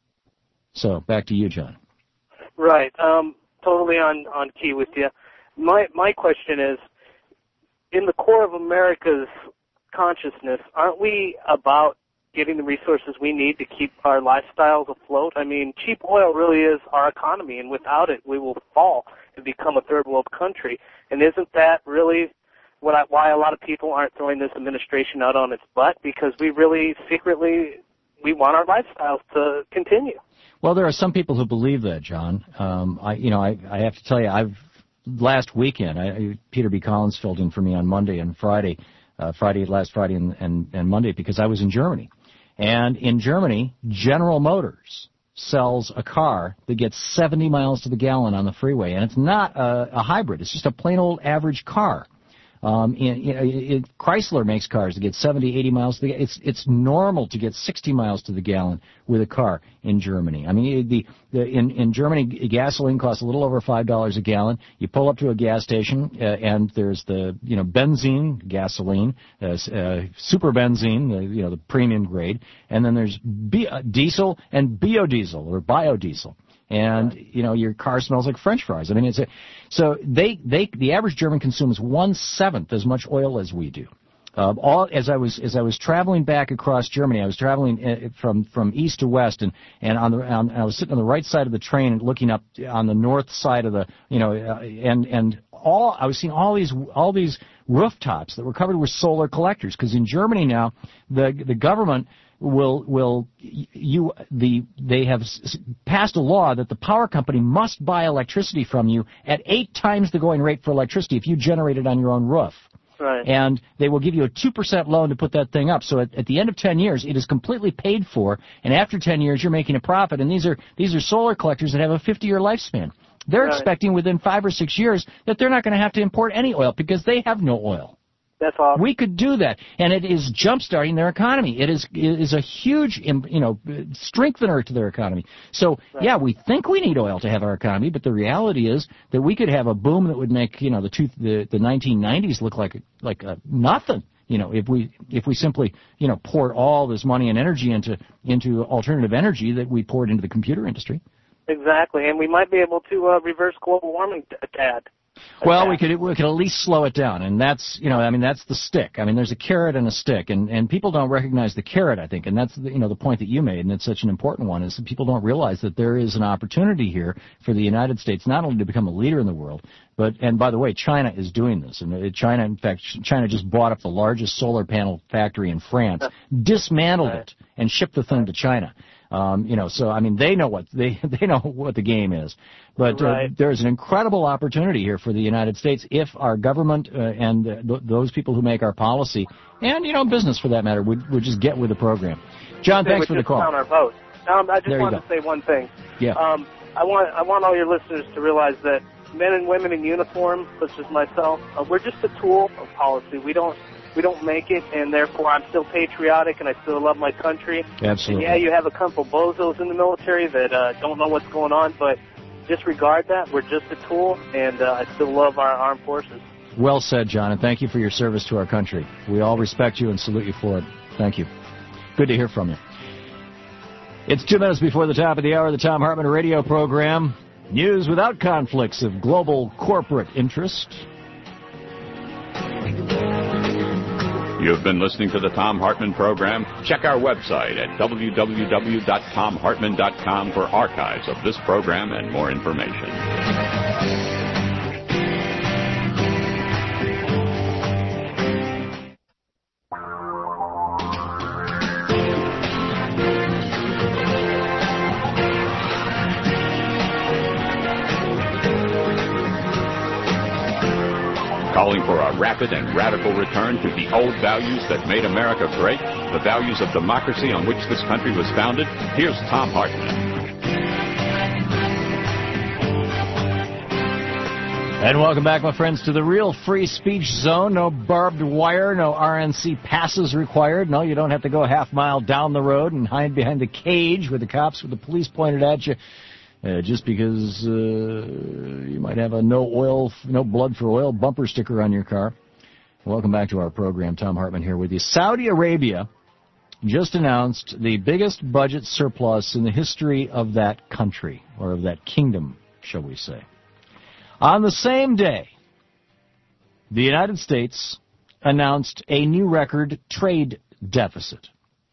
So, back to you, John. Right. Um, totally on, on key with you. My my question is, in the core of America's consciousness, aren't we about getting the resources we need to keep our lifestyles afloat? I mean, cheap oil really is our economy, and without it, we will fall and become a third world country. And isn't that really what I, why a lot of people aren't throwing this administration out on its butt? Because we really secretly, we want our lifestyles to continue. Well, there are some people who believe that, John. Um, I, you know, I, I have to tell you, I've last weekend, I, Peter B. Collins filled in for me on Monday and Friday, uh, Friday, last Friday and, and, and Monday, because I was in Germany. And in Germany, General Motors sells a car that gets seventy miles to the gallon on the freeway, and it's not a, a hybrid. It's just a plain old average car. Um, in, you know, it, Chrysler makes cars that get seventy, eighty miles to the, it's, it's normal to get sixty miles to the gallon with a car in Germany. I mean, the, the, in, in Germany, gasoline costs a little over five dollars a gallon. You pull up to a gas station, uh, and there's the, you know, benzene, gasoline, uh, uh, super benzene, the, you know, the premium grade, and then there's B, uh, diesel and biodiesel or biodiesel. And, you know, your car smells like French fries. I mean, it's a, so they, they, the average German consumes one-seventh as much oil as we do. Uh, all, as I was, as I was traveling back across Germany, I was traveling uh, from, from east to west, and, and on the, on, I was sitting on the right side of the train and looking up on the north side of the, you know, uh, and, and all, I was seeing all these, all these rooftops that were covered with solar collectors, because in Germany now, the, the government will will you the they have passed a law that the power company must buy electricity from you at eight times the going rate for electricity if you generate it on your own roof. Right. And they will give you a two percent loan to put that thing up. So at, at the end of ten years, it is completely paid for, and after ten years, you're making a profit. And these are these are solar collectors that have a fifty-year lifespan. They're right. expecting within five or six years that they're not going to have to import any oil because they have no oil. That's awesome. We could do that, and it is jump-starting their economy. It is it is a huge, you know, strengthener to their economy. So, right. yeah, we think we need oil to have our economy, but the reality is that we could have a boom that would make, you know, the two, the, the nineteen nineties look like like a nothing. You know, if we if we simply, you know, poured all this money and energy into into alternative energy that we poured into the computer industry. Exactly, and we might be able to uh, reverse global warming a tad. Well, we could we could at least slow it down, and that's, you know, I mean, that's the stick. I mean, there's a carrot and a stick, and and people don't recognize the carrot, I think, and that's the, you know, the point that you made, and it's such an important one, is that people don't realize that there is an opportunity here for the United States not only to become a leader in the world, but, and by the way, China is doing this, and China, in fact, China just bought up the largest solar panel factory in France, dismantled it, and shipped the thing to China. Um, you know, so I mean, they know what they they know what the game is, but uh, right. there's an incredible opportunity here for the United States if our government uh, and uh, th- those people who make our policy, and you know, business for that matter, would would just get with the program. John, thanks for the call. Count our vote. Um, I just there wanted to say one thing. Yeah. Um, I want I want all your listeners to realize that men and women in uniform, such as myself, uh, we're just a tool of policy. We don't. We don't make it, and therefore I'm still patriotic, and I still love my country. Absolutely. And yeah, you have a couple bozos in the military that uh, don't know what's going on, but disregard that. We're just a tool, and uh, I still love our armed forces. Well said, John, and thank you for your service to our country. We all respect you and salute you for it. Thank you. Good to hear from you. It's two minutes before the top of the hour of the Thom Hartmann radio program. News without conflicts of global corporate interest. You've been listening to the Thom Hartmann Program. Check our website at w w w dot tom hartmann dot com for archives of this program and more information. Calling for a rapid and radical return to the old values that made America great, the values of democracy on which this country was founded, here's Thom Hartmann. And welcome back, my friends, to the real free speech zone. No barbed wire, no R N C passes required. No, you don't have to go a half mile down the road and hide behind the cage with the cops with the police pointed at you. Uh, just because uh, you might have a no oil, no blood for oil bumper sticker on your car. Welcome back to our program. Thom Hartmann here with you. Saudi Arabia just announced the biggest budget surplus in the history of that country, or of that kingdom, shall we say. On the same day, the United States announced a new record trade deficit.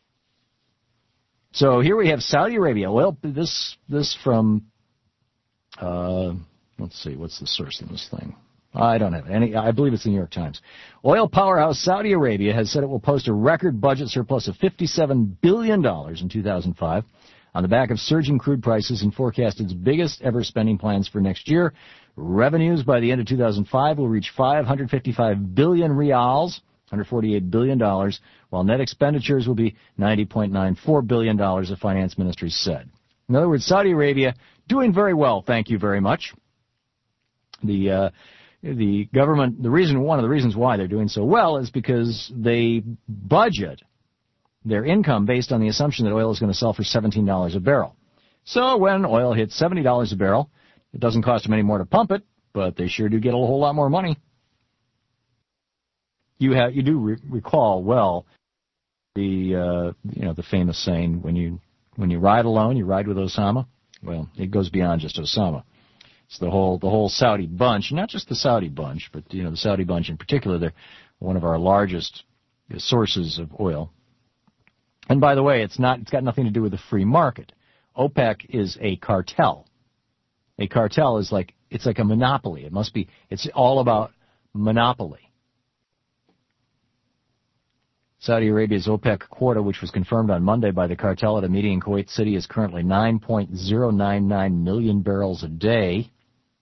So here we have Saudi Arabia. Well, this this from, uh, let's see, what's the source of this thing? I don't have any. I believe it's the New York Times. Oil powerhouse Saudi Arabia has said it will post a record budget surplus of fifty-seven billion dollars in two thousand five on the back of surging crude prices and forecast its biggest ever spending plans for next year. Revenues by the end of two thousand five will reach five hundred fifty-five billion rials, one hundred forty-eight billion dollars, while net expenditures will be ninety point nine four billion dollars, the finance ministry said. In other words, Saudi Arabia doing very well, thank you very much. The uh, the government, the reason, one of the reasons why they're doing so well is because they budget their income based on the assumption that oil is going to sell for seventeen dollars a barrel. So when oil hits seventy dollars a barrel, it doesn't cost them any more to pump it, but they sure do get a whole lot more money. You have, you do re- recall well the uh, you know the famous saying, when you when you ride alone, you ride with Osama. Well, it goes beyond just Osama. It's the whole the whole Saudi bunch, not just the Saudi bunch, but you know the Saudi bunch in particular. They're one of our largest sources of oil. And by the way, it's not it's got nothing to do with the free market. OPEC is a cartel. A cartel is like it's like a monopoly. It must be. It's all about monopoly. Saudi Arabia's OPEC quota, which was confirmed on Monday by the cartel at a meeting in Kuwait City, is currently nine point zero nine nine million barrels a day.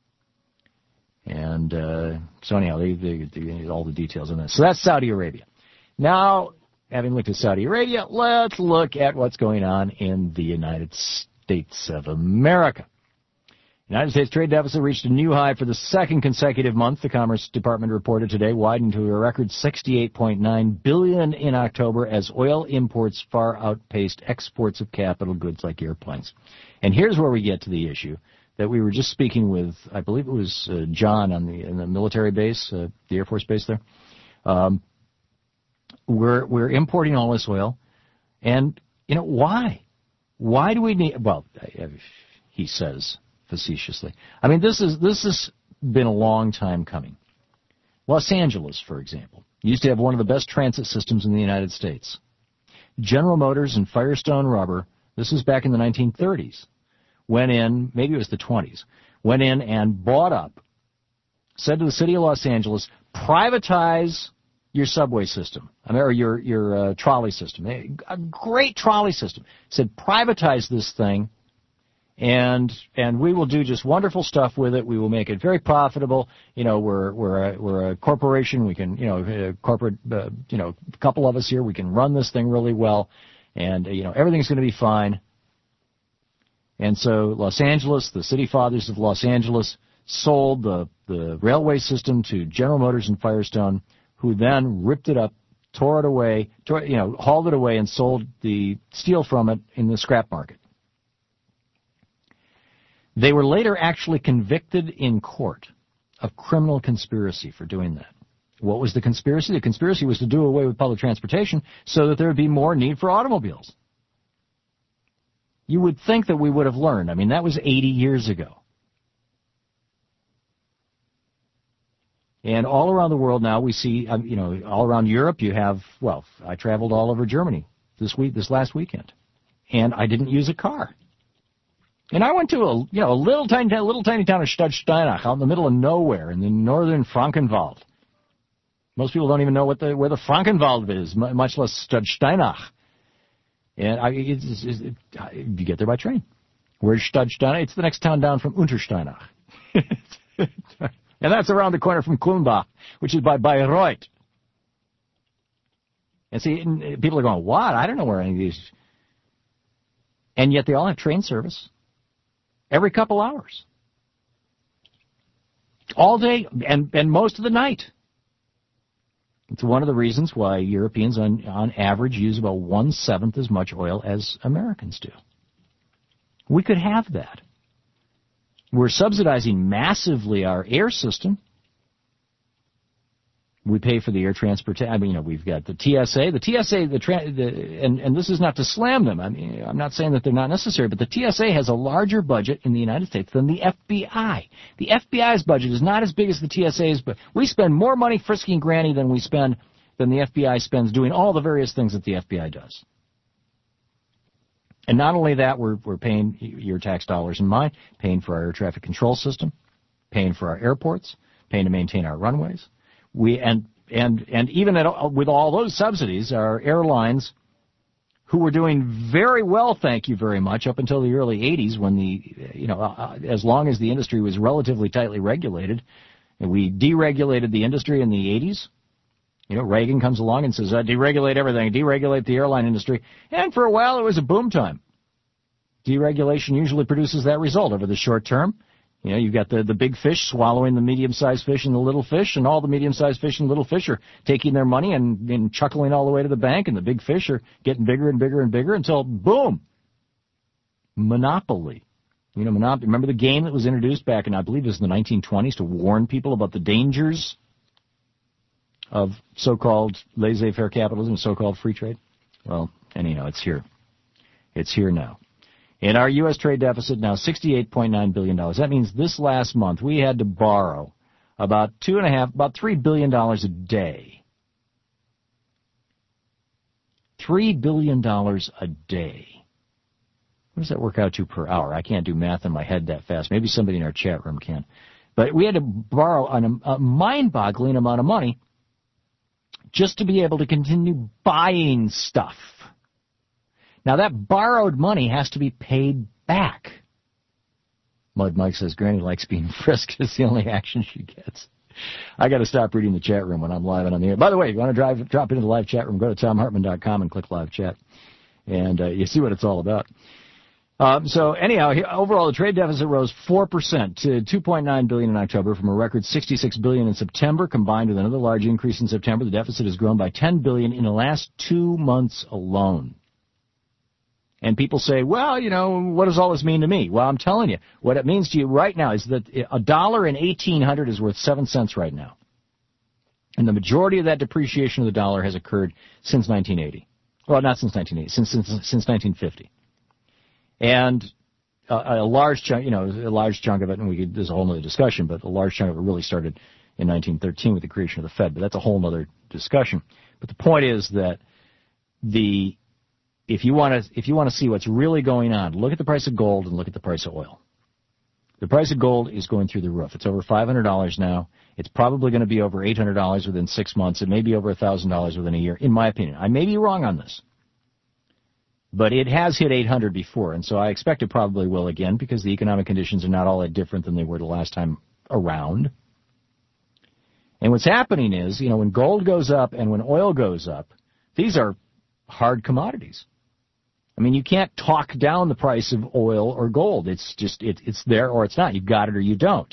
And uh, so anyhow, they, they, they, all the details on this. So that's Saudi Arabia. Now, having looked at Saudi Arabia, let's look at what's going on in the United States of America. The United States trade deficit reached a new high for the second consecutive month, the Commerce Department reported today, widened to a record sixty-eight point nine billion dollars in October as oil imports far outpaced exports of capital goods like airplanes. And here's where we get to the issue that we were just speaking with, I believe it was uh, John on the, in the military base, uh, the Air Force base there. Um, we're, we're importing all this oil, and, you know, why? Why do we need, well, he says facetiously. I mean, this is this has been a long time coming. Los Angeles, for example, used to have one of the best transit systems in the United States. General Motors and Firestone Rubber, this was back in the nineteen thirties, went in, maybe it was the twenties, went in and bought up, said to the city of Los Angeles, privatize your subway system, or your, your uh, trolley system. A great trolley system. Said, privatize this thing, And and we will do just wonderful stuff with it. We will make it very profitable. You know, we're we're a, we're a corporation. We can, you know, a corporate, uh, you know, a couple of us here. We can run this thing really well, and uh, you know, everything's going to be fine. And so, Los Angeles, the city fathers of Los Angeles, sold the the railway system to General Motors and Firestone, who then ripped it up, tore it away, tore, you know, hauled it away, and sold the steel from it in the scrap market. They were later actually convicted in court of criminal conspiracy for doing that. What was the conspiracy? The conspiracy was to do away with public transportation so that there would be more need for automobiles. You would think that we would have learned. I mean, that was eighty years ago. And all around the world now we see, um, you know, all around Europe you have, well, I traveled all over Germany this week, this last weekend, and I didn't use a car. And I went to a, you know, a little tiny, little tiny town of Stadtsteinach out in the middle of nowhere in the northern Frankenwald. Most people don't even know what the where the Frankenwald is, much less Stadtsteinach. And I, it's, it's, it, you get there by train. Where's Stadtsteinach? It's the next town down from Untersteinach. And that's around the corner from Kulmbach, which is by Bayreuth. And see, people are going, what? I don't know where any of these... And yet they all have train service every couple hours. All day and, and most of the night. It's one of the reasons why Europeans, on, on average, use about one-seventh as much oil as Americans do. We could have that. We're subsidizing massively our air system. We pay for the air transportation. I mean, you know, we've got the T S A. The T S A, the, tra- the and, and this is not to slam them. I mean, I'm not saying that they're not necessary, but the T S A has a larger budget in the United States than the F B I. The F B I's budget is not as big as the T S A's, but we spend more money frisking Granny than we spend than the F B I spends doing all the various things that the F B I does. And not only that, we're we're paying your tax dollars and mine, paying for our air traffic control system, paying for our airports, paying to maintain our runways. We and and and even at, with all those subsidies, our airlines, who were doing very well, thank you very much, up until the early eighties, when the you know uh, as long as the industry was relatively tightly regulated, and we deregulated the industry in the eighties. You know, Reagan comes along and says, uh, deregulate everything, deregulate the airline industry. And for a while, it was a boom time. Deregulation usually produces that result over the short term. You know, you've got the, the big fish swallowing the medium-sized fish and the little fish, and all the medium-sized fish and little fish are taking their money and, and chuckling all the way to the bank, and the big fish are getting bigger and bigger and bigger until, boom, monopoly. You know, monopoly. Remember the game that was introduced back in, I believe it was in the nineteen twenties, to warn people about the dangers of so-called laissez-faire capitalism, so-called free trade? Well, anyhow, it's here. It's here now. In our U S trade deficit now, sixty-eight point nine billion dollars. That means this last month we had to borrow about two and a half, about three billion dollars a day. Three billion dollars a day. What does that work out to per hour? I can't do math in my head that fast. Maybe somebody in our chat room can. But we had to borrow an, a mind-boggling amount of money just to be able to continue buying stuff. Now, that borrowed money has to be paid back. Mud Mike says, Granny likes being frisked. It's the only action she gets. I got to stop reading the chat room when I'm live and on the air. By the way, if you want to drive, drop into the live chat room, go to tom hartman dot com and click live chat. And uh, you see what it's all about. Um, so anyhow, overall the trade deficit rose four percent to two point nine billion dollars in October from a record sixty-six billion dollars in September. Combined with another large increase in September, the deficit has grown by ten billion dollars in the last two months alone. And people say, well, you know, what does all this mean to me? Well, I'm telling you, what it means to you right now is that a dollar in eighteen hundred is worth seven cents right now. And the majority of that depreciation of the dollar has occurred since nineteen eighty. Well, not since nineteen eighty, since since, since nineteen fifty. And a, a large chunk, you know, a large chunk of it, and we could, there's a whole other discussion, but a large chunk of it really started in nineteen thirteen with the creation of the Fed. But that's a whole other discussion. But the point is that the If you want to, if you want to see what's really going on, look at the price of gold and look at the price of oil. The price of gold is going through the roof. It's over five hundred dollars now. It's probably going to be over eight hundred dollars within six months. It may be over one thousand dollars within a year, in my opinion. I may be wrong on this. But it has hit eight hundred before, and so I expect it probably will again because the economic conditions are not all that different than they were the last time around. And what's happening is, you know, when gold goes up and when oil goes up, these are hard commodities. I mean, you can't talk down the price of oil or gold. It's just, it, it's there or it's not. You've got it or you don't.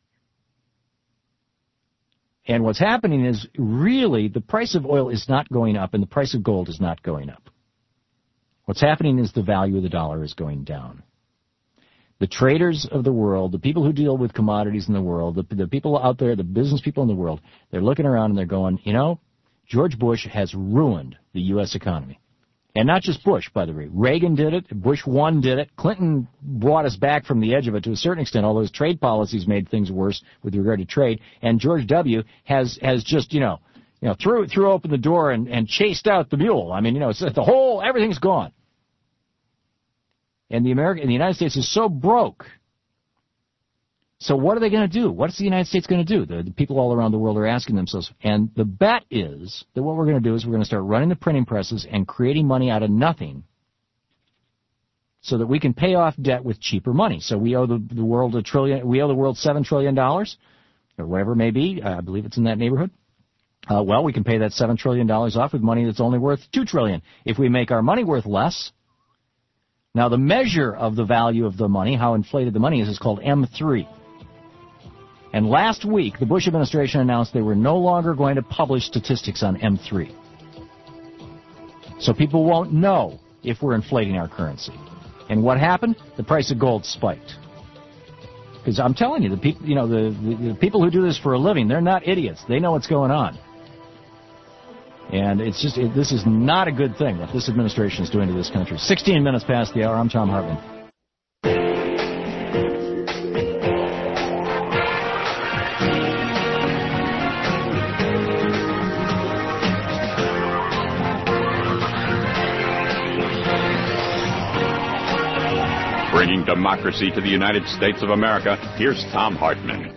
And what's happening is really the price of oil is not going up and the price of gold is not going up. What's happening is the value of the dollar is going down. The traders of the world, the people who deal with commodities in the world, the, the people out there, the business people in the world, they're looking around and they're going, you know, George Bush has ruined the U S economy. And not just Bush, by the way. Reagan did it. Bush one did it. Clinton brought us back from the edge of it to a certain extent, although his trade policies made things worse with regard to trade. And George W. has has just, you know, you know, threw threw open the door and, and chased out the mule. I mean, you know, it's the whole, everything's gone. And the American, and the United States is so broke. So what are they going to do? What's the United States going to do? The, the people all around the world are asking themselves. And the bet is that what we're going to do is we're going to start running the printing presses and creating money out of nothing so that we can pay off debt with cheaper money. So we owe the, the world a trillion, we owe the world seven trillion dollars, or whatever it may be. Uh, I believe it's in that neighborhood. Uh, well, we can pay that seven trillion dollars off with money that's only worth two trillion dollars. If we make our money worth less. Now, the measure of the value of the money, how inflated the money is, is called M three. And last week, the Bush administration announced they were no longer going to publish statistics on M three. So people won't know if we're inflating our currency. And what happened? The price of gold spiked. Because I'm telling you, the people, you know, the, the, the people who do this for a living, they're not idiots. They know what's going on. And it's just, it, this is not a good thing what this administration is doing to this country. sixteen minutes past the hour. I'm Tom Hartman. Bringing democracy to the United States of America, here's Tom Hartman.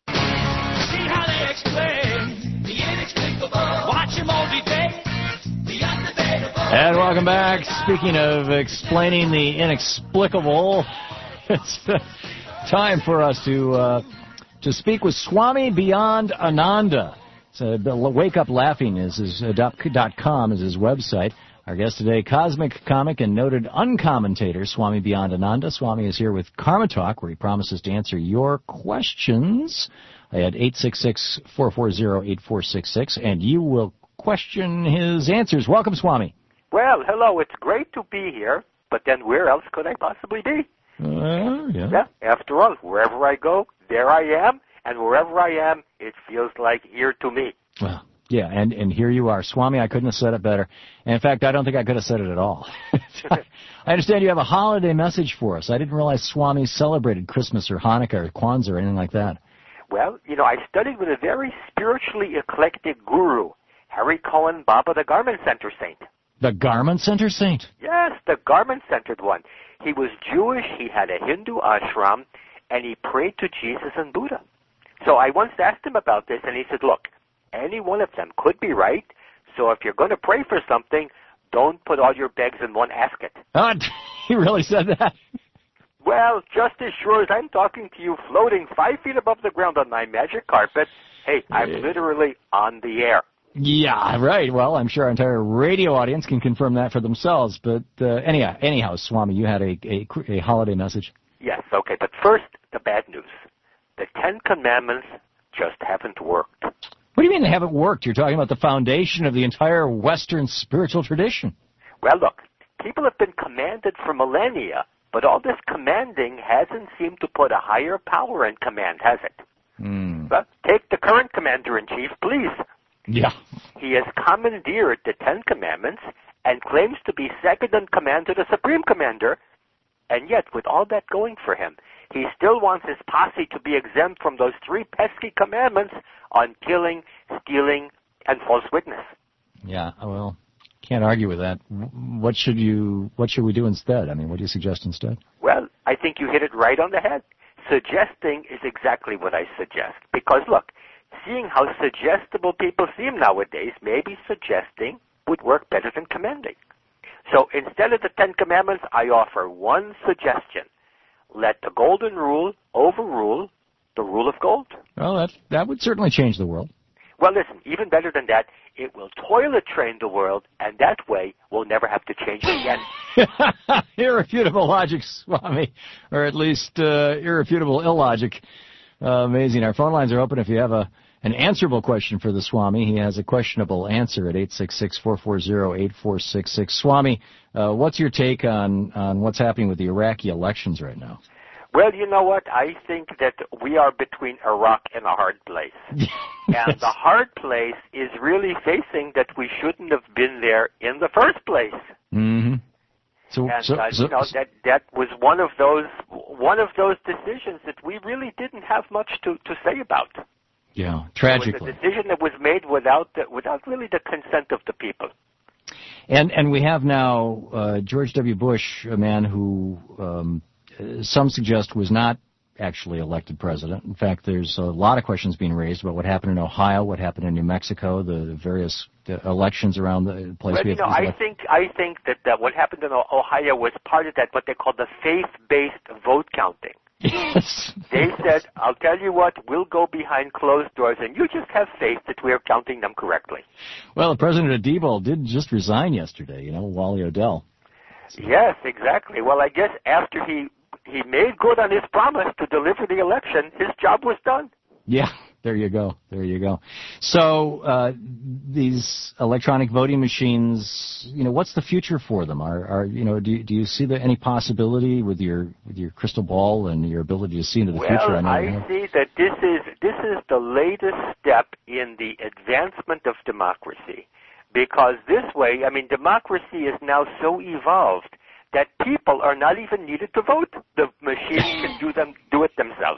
See how they explain the inexplicable. Watch them all debate the undebatable. And welcome back. Speaking of explaining the inexplicable, it's time for us to uh, to speak with Swami Beyond Ananda. So, Wake Up Laughing is his uh, dot com is his website. Our guest today, cosmic comic and noted uncommentator, Swami Beyond Ananda. Swami is here with Karma Talk, where he promises to answer your questions at eight six six, four four zero, eight four six six, and you will question his answers. Welcome, Swami. Well, hello. It's great to be here, but then where else could I possibly be? Uh, yeah. Yeah, after all, wherever I go, there I am, and wherever I am, it feels like here to me. Well. Yeah, and, and here you are. Swami, I couldn't have said it better. And in fact, I don't think I could have said it at all. I understand you have a holiday message for us. I didn't realize Swami celebrated Christmas or Hanukkah or Kwanzaa or anything like that. Well, you know, I studied with a very spiritually eclectic guru, Harry Cohen Baba, the Garment Center saint. The Garment Center saint? Yes, the garment-centered one. He was Jewish, he had a Hindu ashram, and he prayed to Jesus and Buddha. So I once asked him about this, and he said, look, any one of them could be right, so if you're going to pray for something, don't put all your bags in one basket. Oh, he really said that? Well, just as sure as I'm talking to you floating five feet above the ground on my magic carpet, hey, I'm literally on the air. Yeah, right. Well, I'm sure our entire radio audience can confirm that for themselves. But uh, anyhow, anyhow, Swami, you had a, a, a holiday message. Yes, okay, but first, the bad news. The Ten Commandments just haven't worked. What do you mean they haven't worked? You're talking about the foundation of the entire Western spiritual tradition. Well, look, people have been commanded for millennia, but all this commanding hasn't seemed to put a higher power in command, has it? Mm. Well, take the current commander-in-chief, please. Yeah. He has commandeered the Ten Commandments and claims to be second in command to the Supreme Commander, and yet, with all that going for him, he still wants his posse to be exempt from those three pesky commandments on killing, stealing, and false witness. Yeah, well, can't argue with that. What should you? What should we do instead? I mean, what do you suggest instead? Well, I think you hit it right on the head. Suggesting is exactly what I suggest. Because, look, seeing how suggestible people seem nowadays, maybe suggesting would work better than commanding. So instead of the Ten Commandments, I offer one suggestion. Let the golden rule overrule the rule of gold. Well, that that would certainly change the world. Well, listen, even better than that, it will toilet train the world, and that way we'll never have to change it again. Irrefutable logic, Swami, or at least uh, irrefutable illogic. Uh, amazing. Our phone lines are open if you have a an answerable question for the Swami. He has a questionable answer at eight six six, four four zero, eight four six six. Swami, uh, what's your take on, on what's happening with the Iraqi elections right now? Well, you know what? I think that we are between a rock and a hard place. And the hard place is really facing that we shouldn't have been there in the first place. Mm-hmm. So, and so, uh, so, you know that that was one of those one of those decisions that we really didn't have much to, to say about. Yeah, It tragically. was a decision that was made without the, without really the consent of the people. And and we have now uh, George W. Bush, a man who um, some suggest was not actually elected president. In fact, there's a lot of questions being raised about what happened in Ohio, what happened in New Mexico, the various uh, elections around the place. Well, we you have know, these I elect- think I think that, that what happened in O- Ohio was part of that what they call the faith-based vote counting. Yes. They said, "I'll tell you what, we'll go behind closed doors, and you just have faith that we are counting them correctly." Well, the president of Diebold did just resign yesterday. You know, Wally Odell. Yes, exactly. Well, I guess after he he made good on his promise to deliver the election, his job was done. Yeah, there you go. There you go. So uh, these electronic voting machines, you know, what's the future for them? Are, are you know, do you, do you see the, any possibility with your with your crystal ball and your ability to see into the well, future? I know I you have. see that this is this is the latest step in the advancement of democracy, because this way, I mean, democracy is now so evolved that people are not even needed to vote. The machines can do them do it themselves.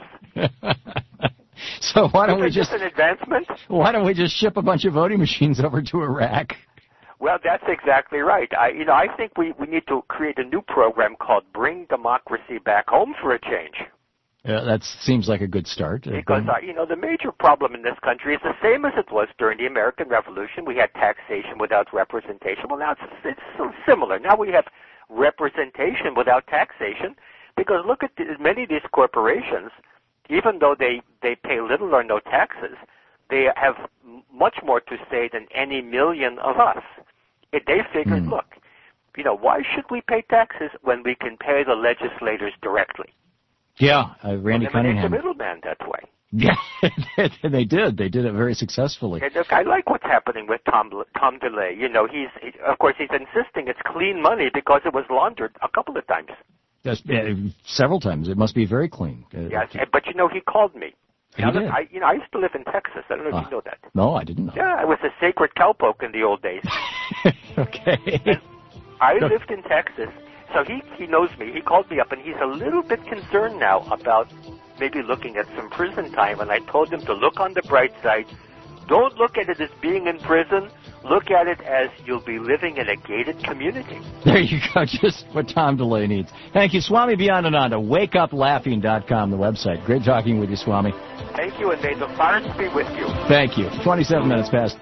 So why don't we Isn't this just an advancement? why don't we just ship a bunch of voting machines over to Iraq? Well, that's exactly right. I, you know, I think we, we need to create a new program called Bring Democracy Back Home for a Change. Uh, that seems like a good start. Uh, Because, uh, you know, the major problem in this country is the same as it was during the American Revolution. We had taxation without representation. Well, now it's, it's so similar. Now we have representation without taxation, because look at the, many of these corporations, even though they, they pay little or no taxes, they have m- much more to say than any million of us. If they figured, Mm. look, you know, why should we pay taxes when we can pay the legislators directly? Yeah, uh, Randy Eliminate Cunningham. the middleman that way. Yeah, they did. They did it very successfully. And look, I like what's happening with Tom Tom DeLay. You know, he's he, of course he's insisting it's clean money because it was laundered a couple of times. Yes, uh, several times. It must be very clean. Uh, Yes, but you know, he called me. He Now, did? look, I, you know, I used to live in Texas. I don't know if Ah. you know that. No, I didn't know. Yeah, I was a sacred cowpoke in the old days. Okay. And I lived in Texas, so he he knows me. He called me up, and he's a little bit concerned now about maybe looking at some prison time. And I told him to look on the bright side. Don't look at it as being in prison. Look at it as you'll be living in a gated community. There you go, just what Tom DeLay needs. Thank you, Swami Beyondananda, wake up laughing dot com, the website. Great talking with you, Swami. Thank you, and may the forest be with you. Thank you. twenty-seven minutes past.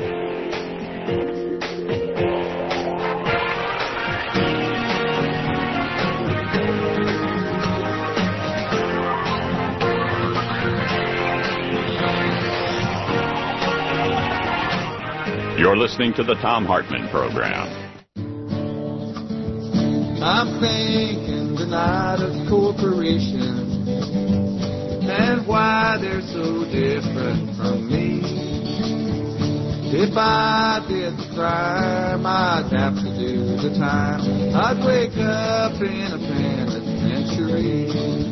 You're listening to the Tom Hartman Program. I'm thinking tonight of corporations and why they're so different from me. If I did the crime, I'd have to do the time. I'd wake up in a penitentiary.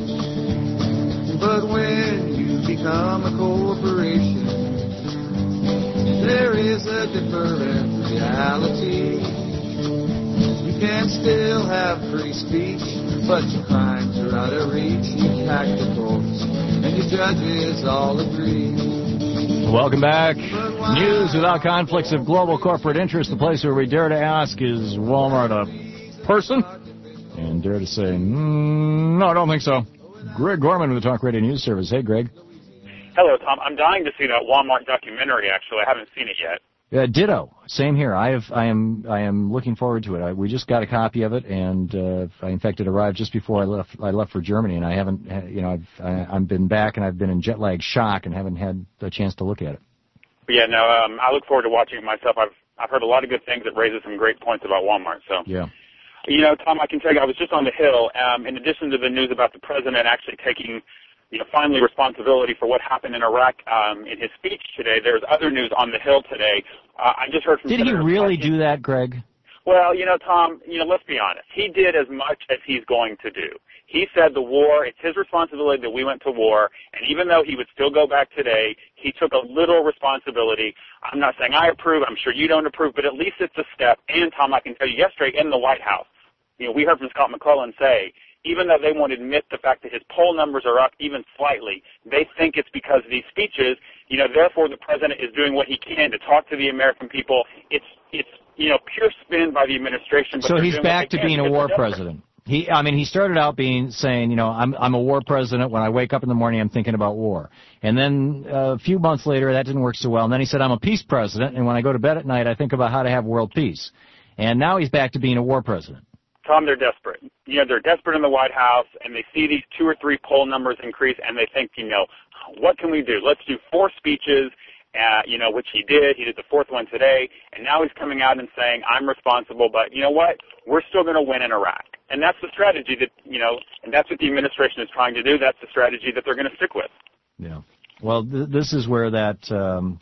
But when you become a corporation, there is a different reality. You can still have free speech, but your crimes are out of reach. You pack the courts, and your judges all agree. Welcome back. News without conflicts of global corporate interest. The place where we dare to ask, is Walmart a person? And dare to say, mm, no, I don't think so. Greg Gorman with the Talk Radio News Service. Hey, Greg. Hello, Tom. I'm dying to see that Walmart documentary, actually. I haven't seen it yet. Uh, ditto. Same here. I have. I am. I am looking forward to it. I, we just got a copy of it, and uh, I, in fact, it arrived just before I left. I left for Germany, and I haven't. You know, I've. I, I've been back, and I've been in jet lag shock, and haven't had a chance to look at it. But yeah, no. Um, I look forward to watching it myself. I've I've heard a lot of good things. It raises some great points about Walmart. So yeah. You know, Tom, I can tell you, I was just on the Hill. Um, in addition to the news about the president actually taking, you know, finally responsibility for what happened in Iraq um, in his speech today, there's other news on the Hill today. Uh, I just heard from Did he Senator really Parkin. do that, Greg? Well, you know, Tom, you know, let's be honest. He did as much as he's going to do. He said the war, it's his responsibility that we went to war, and even though he would still go back today, he took a little responsibility. I'm not saying I approve. I'm sure you don't approve, but at least it's a step. And, Tom, I can tell you, yesterday in the White House, you know, we heard from Scott McClellan say, even though they won't admit the fact that his poll numbers are up even slightly, they think it's because of these speeches. You know, therefore the president is doing what he can to talk to the American people. It's, it's you know, pure spin by the administration. But so he's doing back to being a war desperate. president. He, I mean, he started out being saying, you know, I'm I'm a war president. When I wake up in the morning, I'm thinking about war. And then uh, a few months later, that didn't work so well. And then he said, I'm a peace president, and when I go to bed at night, I think about how to have world peace. And now he's back to being a war president. Tom, they're desperate. You know, they're desperate in the White House, and they see these two or three poll numbers increase, and they think, you know, what can we do? Let's do four speeches, uh, you know, which he did. He did the fourth one today, and now he's coming out and saying, I'm responsible, but you know what? We're still going to win in Iraq. And that's the strategy that, you know, and that's what the administration is trying to do. That's the strategy that they're going to stick with. Yeah. Well, th- this is where that um,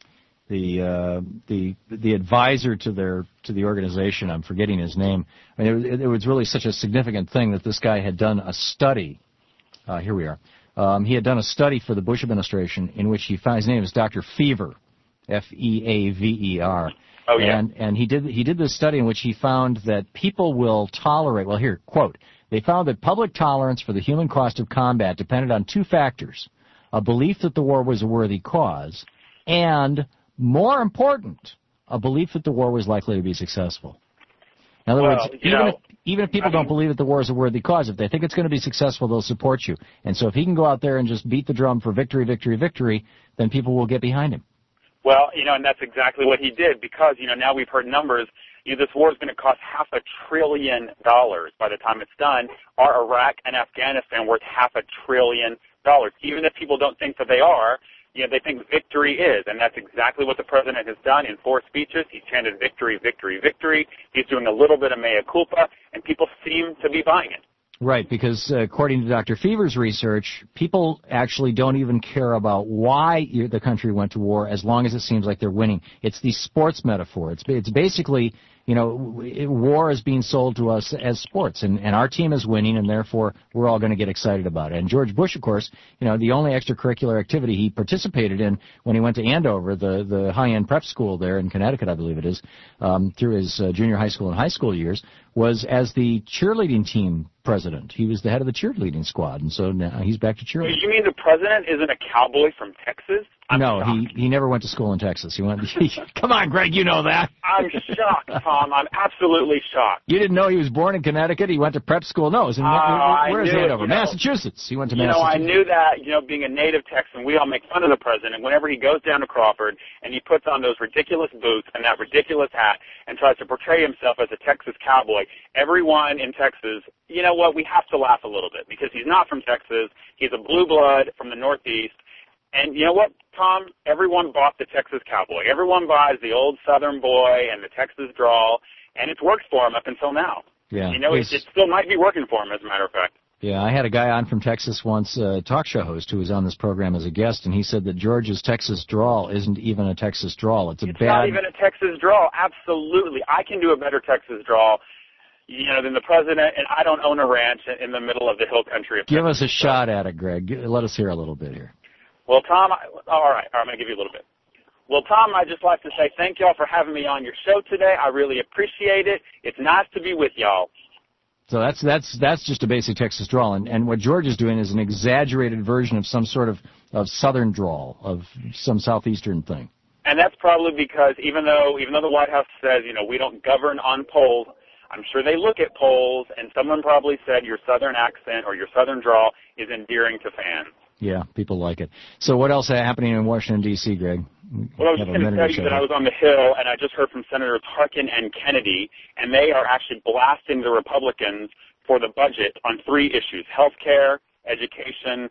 the uh, the the advisor to their to the organization, I'm forgetting his name. I mean, it, it was really such a significant thing that this guy had done a study. Uh, here we are. Um, he had done a study for the Bush administration in which he found, his name is Doctor Fever, F E A V E R. Oh, yeah. And, and he did he did this study in which he found that people will tolerate, well, here, quote, they found that public tolerance for the human cost of combat depended on two factors, a belief that the war was a worthy cause, and, more important, a belief that the war was likely to be successful. In other Well, words, you even know, if, even if people I don't mean- believe that the war is a worthy cause, if they think it's going to be successful, they'll support you. And so if he can go out there and just beat the drum for victory, victory, victory, then people will get behind him. Well, you know, and that's exactly what he did because, you know, now we've heard numbers. You know, this war is going to cost half a trillion dollars by the time it's done. Are Iraq and Afghanistan worth half a trillion dollars? Even if people don't think that they are, you know, they think victory is, and that's exactly what the president has done in four speeches. He's chanted victory, victory, victory. He's doing a little bit of mea culpa, and people seem to be buying it. Right, because uh, according to Doctor Fever's research, people actually don't even care about why you- the country went to war as long as it seems like they're winning. It's the sports metaphor. It's it's basically, you know, it, war is being sold to us as sports, and, and our team is winning, and therefore we're all going to get excited about it. And George Bush, of course, you know, the only extracurricular activity he participated in when he went to Andover, the, the high-end prep school there in Connecticut, I believe it is, um, through his uh, junior high school and high school years, was as the cheerleading team president. He was the head of the cheerleading squad, and so now he's back to cheerleading. You mean the president isn't a cowboy from Texas? I'm no, shocked. he he never went to school in Texas. He went. He, come on, Greg, you know that. I'm shocked, Tom. I'm absolutely shocked. You didn't know he was born in Connecticut. He went to prep school. No, it was in, Oh, I where is knew it, Andover? you know. Massachusetts. He went to You know, I Massachusetts. knew that, you know, being a native Texan, we all make fun of the president whenever he goes down to Crawford and he puts on those ridiculous boots and that ridiculous hat and tries to portray himself as a Texas cowboy. Everyone in Texas, you know what, we have to laugh a little bit because he's not from Texas. He's a blue blood from the Northeast. And you know what, Tom? Everyone bought the Texas cowboy. Everyone buys the old Southern boy and the Texas drawl, and it's worked for him up until now. Yeah, You know, it, he's- it still might be working for him, as a matter of fact. Yeah, I had a guy on from Texas once, a talk show host, who was on this program as a guest, and he said that George's Texas drawl isn't even a Texas drawl. It's a It's bad. not even a Texas drawl. Absolutely. I can do a better Texas drawl, you know, than the president, and I don't own a ranch in the middle of the hill country of Give Texas. us a shot at it, Greg. G- Let us hear a little bit here. Well, Tom, I, all right, all right, I'm going to give you a little bit. Well, Tom, I'd just like to say thank y'all for having me on your show today. I really appreciate it. It's nice to be with y'all. So that's that's that's just a basic Texas drawl, and, and what George is doing is an exaggerated version of some sort of, of Southern drawl, of some southeastern thing. And that's probably because even though even though the White House says, you know, we don't govern on polls, I'm sure they look at polls, and someone probably said your Southern accent or your Southern drawl is endearing to fans. Yeah, people like it. So what else is happening in Washington, D C, Greg? Well, I was Have just a going to minute tell or you so. that I was on the Hill, and I just heard from Senators Harkin and Kennedy, and they are actually blasting the Republicans for the budget on three issues: health care, education,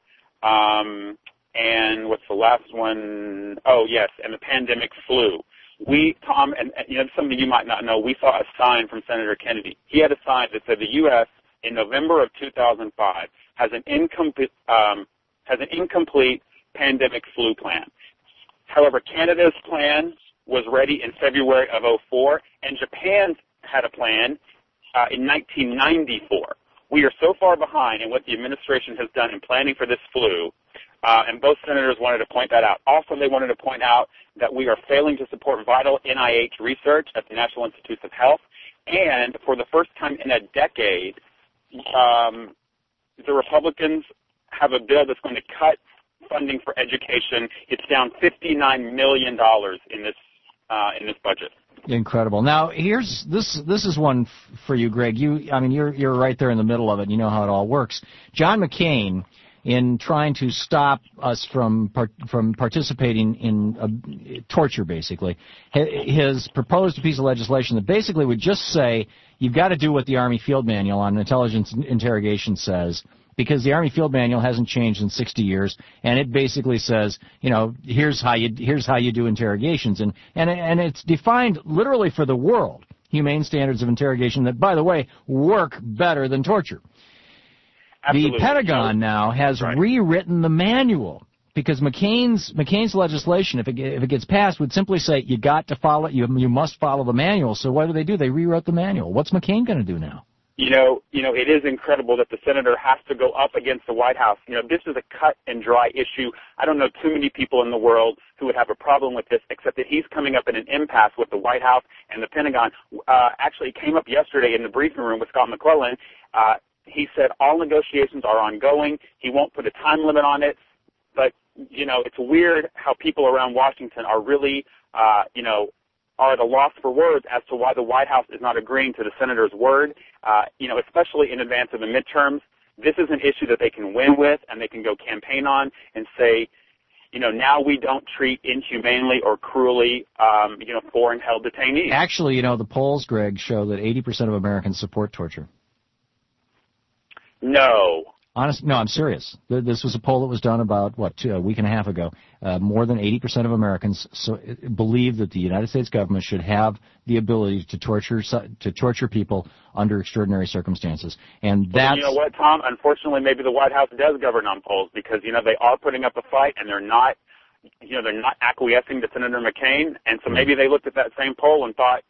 um, and what's the last one? Oh, yes, and the pandemic flu. We, Tom, and, and you know, something you might not know, we saw a sign from Senator Kennedy. He had a sign that said the U S in November of two thousand five has an incomplete, um, has an incomplete pandemic flu plan. However, Canada's plan was ready in February of oh four, and Japan had a plan uh, in nineteen ninety-four. We are so far behind in what the administration has done in planning for this flu. Uh, and both senators wanted to point that out. Also, they wanted to point out that we are failing to support vital N I H research at the National Institutes of Health. And for the first time in a decade, um, the Republicans have a bill that's going to cut funding for education. It's down fifty-nine million dollars in this uh, in this budget. Incredible. Now, here's this. This is one f- for you, Greg. You, I mean, you're you're right there in the middle of it. And you know how it all works. John McCain, in trying to stop us from par- from participating in uh, torture, basically, ha- has proposed a piece of legislation that basically would just say you've got to do what the Army Field Manual on intelligence interrogation says, because the Army Field Manual hasn't changed in sixty years, and it basically says, you know, here's how you here's how you do interrogations, and and and it's defined literally for the world, humane standards of interrogation that, by the way, work better than torture. Absolutely. The Pentagon now has Right. rewritten the manual because McCain's McCain's legislation, if it if it gets passed, would simply say you got to follow you you must follow the manual. So what do they do? They rewrote the manual. What's McCain going to do now? You know, you know, it is incredible that the senator has to go up against the White House. You know, this is a cut and dry issue. I don't know too many people in the world who would have a problem with this, except that he's coming up in an impasse with the White House and the Pentagon. Uh, actually, it came up yesterday in the briefing room with Scott McClellan. Uh, he said all negotiations are ongoing. He won't put a time limit on it. But, you know, it's weird how people around Washington are really, uh, you know, are at a loss for words as to why the White House is not agreeing to the senator's word, uh, you know, especially in advance of the midterms. This is an issue that they can win with and they can go campaign on and say, you know, now we don't treat inhumanely or cruelly, um, you know, foreign-held detainees. Actually, you know, the polls, Greg, show that eighty percent of Americans support torture. No. Honest, no, I'm serious. Th- This was a poll that was done about, what, two, a week and a half ago. Uh, more than eighty percent of Americans so, uh, believe that the United States government should have the ability to torture su- to torture people under extraordinary circumstances. And Well, that's... you know what, Tom? Unfortunately, maybe the White House does govern on polls because, you know, they are putting up a fight and they're not, you know, they're not acquiescing to Senator McCain. And so maybe they looked at that same poll and thought,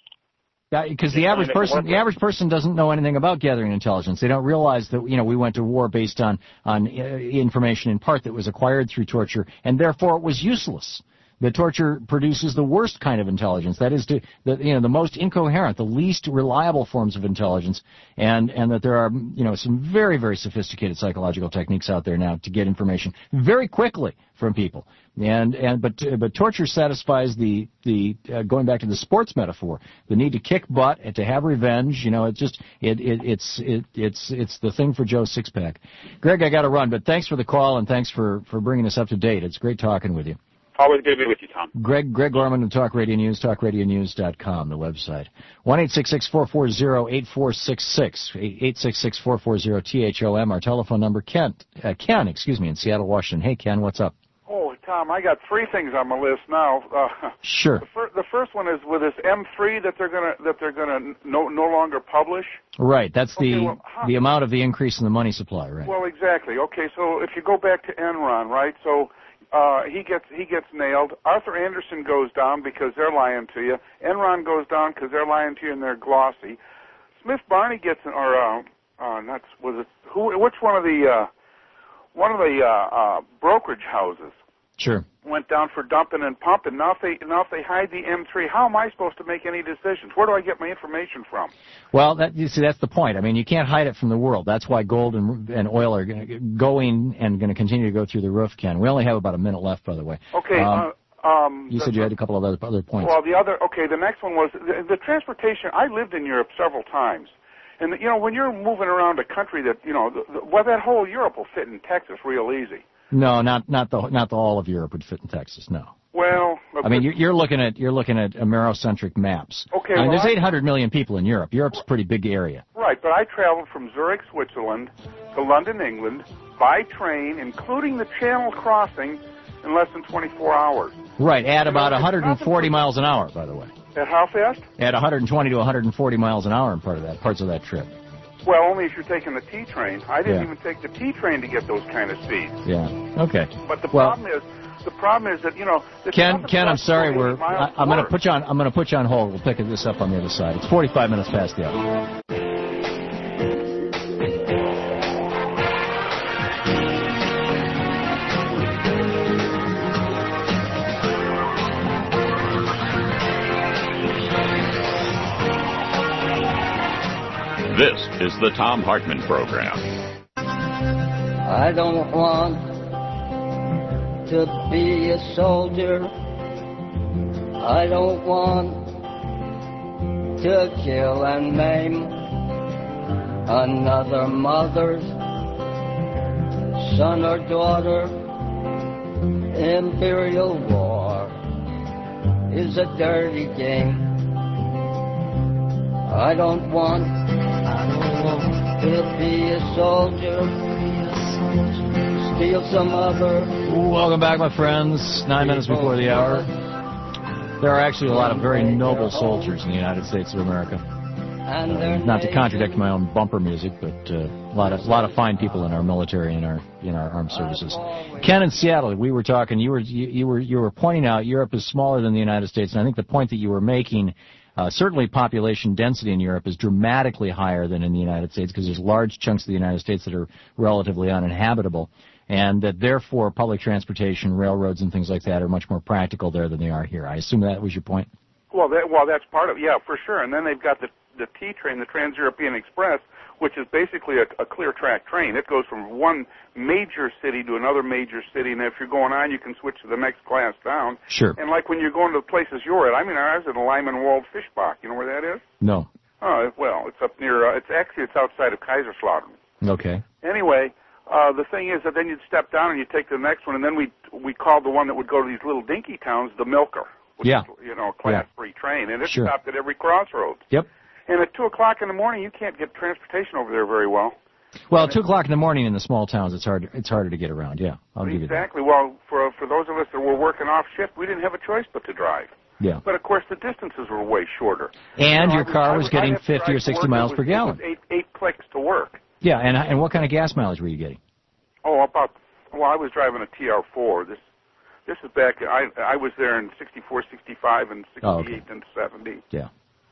Because the average person, the average person doesn't know anything about gathering intelligence. They don't realize that, you know, we went to war based on on uh, information in part that was acquired through torture, and therefore it was useless. The torture produces the worst kind of intelligence. That is, to, the, you know, the most incoherent, the least reliable forms of intelligence, and and that there are, you know, some very very sophisticated psychological techniques out there now to get information very quickly from people. And and but but torture satisfies the the uh, going back to the sports metaphor, the need to kick butt and to have revenge. You know, it just it, it it's it it's it's the thing for Joe Sixpack. Greg, I got to run, but thanks for the call and thanks for for bringing us up to date. It's great talking with you. always good to be with you, Tom. Greg Greg Gorman of Talk Radio News, talk radio news dot com, the website. one eight six six, four four zero, eight four six six, eight six six, four four zero, T H O M. Our telephone number, Kent, uh, Ken, excuse me, in Seattle, Washington. Hey, Ken, what's up? Oh, Tom, I got three things on my list now. Uh, Sure. The, fir- the first one is with this M three that they're gonna that they're gonna no no longer publish. Right, that's the Okay, well, how- the amount of the increase in the money supply, right? Well, exactly. Okay, so if you go back to Enron, right? So uh, he gets he gets nailed. Arthur Anderson goes down because they're lying to you. Enron goes down because they're lying to you and they're glossy. Smith Barney gets or uh, uh, not was it who? Which one of the uh, one of the uh, uh, brokerage houses Sure. went down for dumping and pumping? Now if they now if they hide the M three, how am I supposed to make any decisions? Where do I get my information from? Well, that, you see, that's the point. I mean, you can't hide it from the world. That's why gold and, and oil are gonna, going and going to continue to go through the roof, Ken. We only have about a minute left, by the way. Okay. Um, uh, um, you the- said you had a couple of other, other points. Well, the other, okay, the next one was the, the transportation. I lived in Europe several times. And, you know, when you're moving around a country that, you know, the, the, well, that whole Europe will fit in Texas real easy. No, not not the not the all of Europe would fit in Texas. No. Well, I mean, you're, you're looking at you're looking at Amerocentric maps. Okay, I mean, well, there's I- eight hundred million people in Europe. Europe's a pretty big area. right, but I traveled from Zurich, Switzerland to London, England by train, including the Channel crossing, in less than twenty-four hours. Right, at You know, about it's one hundred forty nothing- miles an hour, by the way. At how fast? At one hundred twenty to one hundred forty miles an hour in part of that parts of that trip. Well, only if you're taking the T train. I didn't Yeah. even take the T train to get those kind of speeds. Yeah. Okay. But the well, problem is, the problem is that, you know, there's Ken, nothing Ken, I'm less sorry. than We're forty miles I, I'm going to worse. put you on. I'm going to put you on hold. We'll pick this up on the other side. It's forty-five minutes past the hour. This is the Thom Hartmann Program. I don't want to be a soldier. I don't want to kill and maim another mother's son or daughter. Imperial war is a dirty game. I don't want, I don't want to be a soldier, steal some other. Welcome back, my friends. Nine minutes before the hour. There are actually a lot of very noble soldiers in the United States of America. Uh, not to contradict my own bumper music, but uh, a lot of a lot of fine people in our military and our in our armed services. Ken in Seattle, we were talking. You were you, you were you were pointing out Europe is smaller than the United States, and I think the point that you were making, uh, certainly population density in Europe is dramatically higher than in the United States because there's large chunks of the United States that are relatively uninhabitable, and that therefore public transportation, railroads, and things like that are much more practical there than they are here. I assume that was your point. Well, that, well, that's part of yeah, for sure. And then they've got the the T train, the Trans-European Express, which is basically a, a clear track train. It goes from one major city to another major city, and if you're going on, you can switch to the next class down. Sure. And like when you're going to the places you're at, I mean, I was at Lyman-Wald Fischbach. You know where that is? No. Oh, well, it's up near. Uh, it's actually it's outside of Kaiserslautern. Okay. Anyway, uh, the thing is that then you'd step down and you'd take the next one, and then we we called the one that would go to these little dinky towns the Milker. Which Yeah. Is, you know, a class three train, and it Sure. stopped at every crossroads. Yep. And at two o'clock in the morning, you can't get transportation over there very well. Well, at two o'clock in the morning in the small towns, it's hard. It's harder to get around. Yeah, I'll give you that. Exactly. Well, for for those of us that were working off shift, we didn't have a choice but to drive. Yeah. But of course, the distances were way shorter. And You know, your I car I was I'd getting have to fifty drive or to sixty work. miles It per was, gallon. It was eight eight clicks to work. Yeah, and and what kind of gas mileage were you getting? Oh, about well, I was driving a T R four. This this is back. I I was there in sixty-four, sixty-five, and sixty-eight Oh, okay. and seventy. Yeah.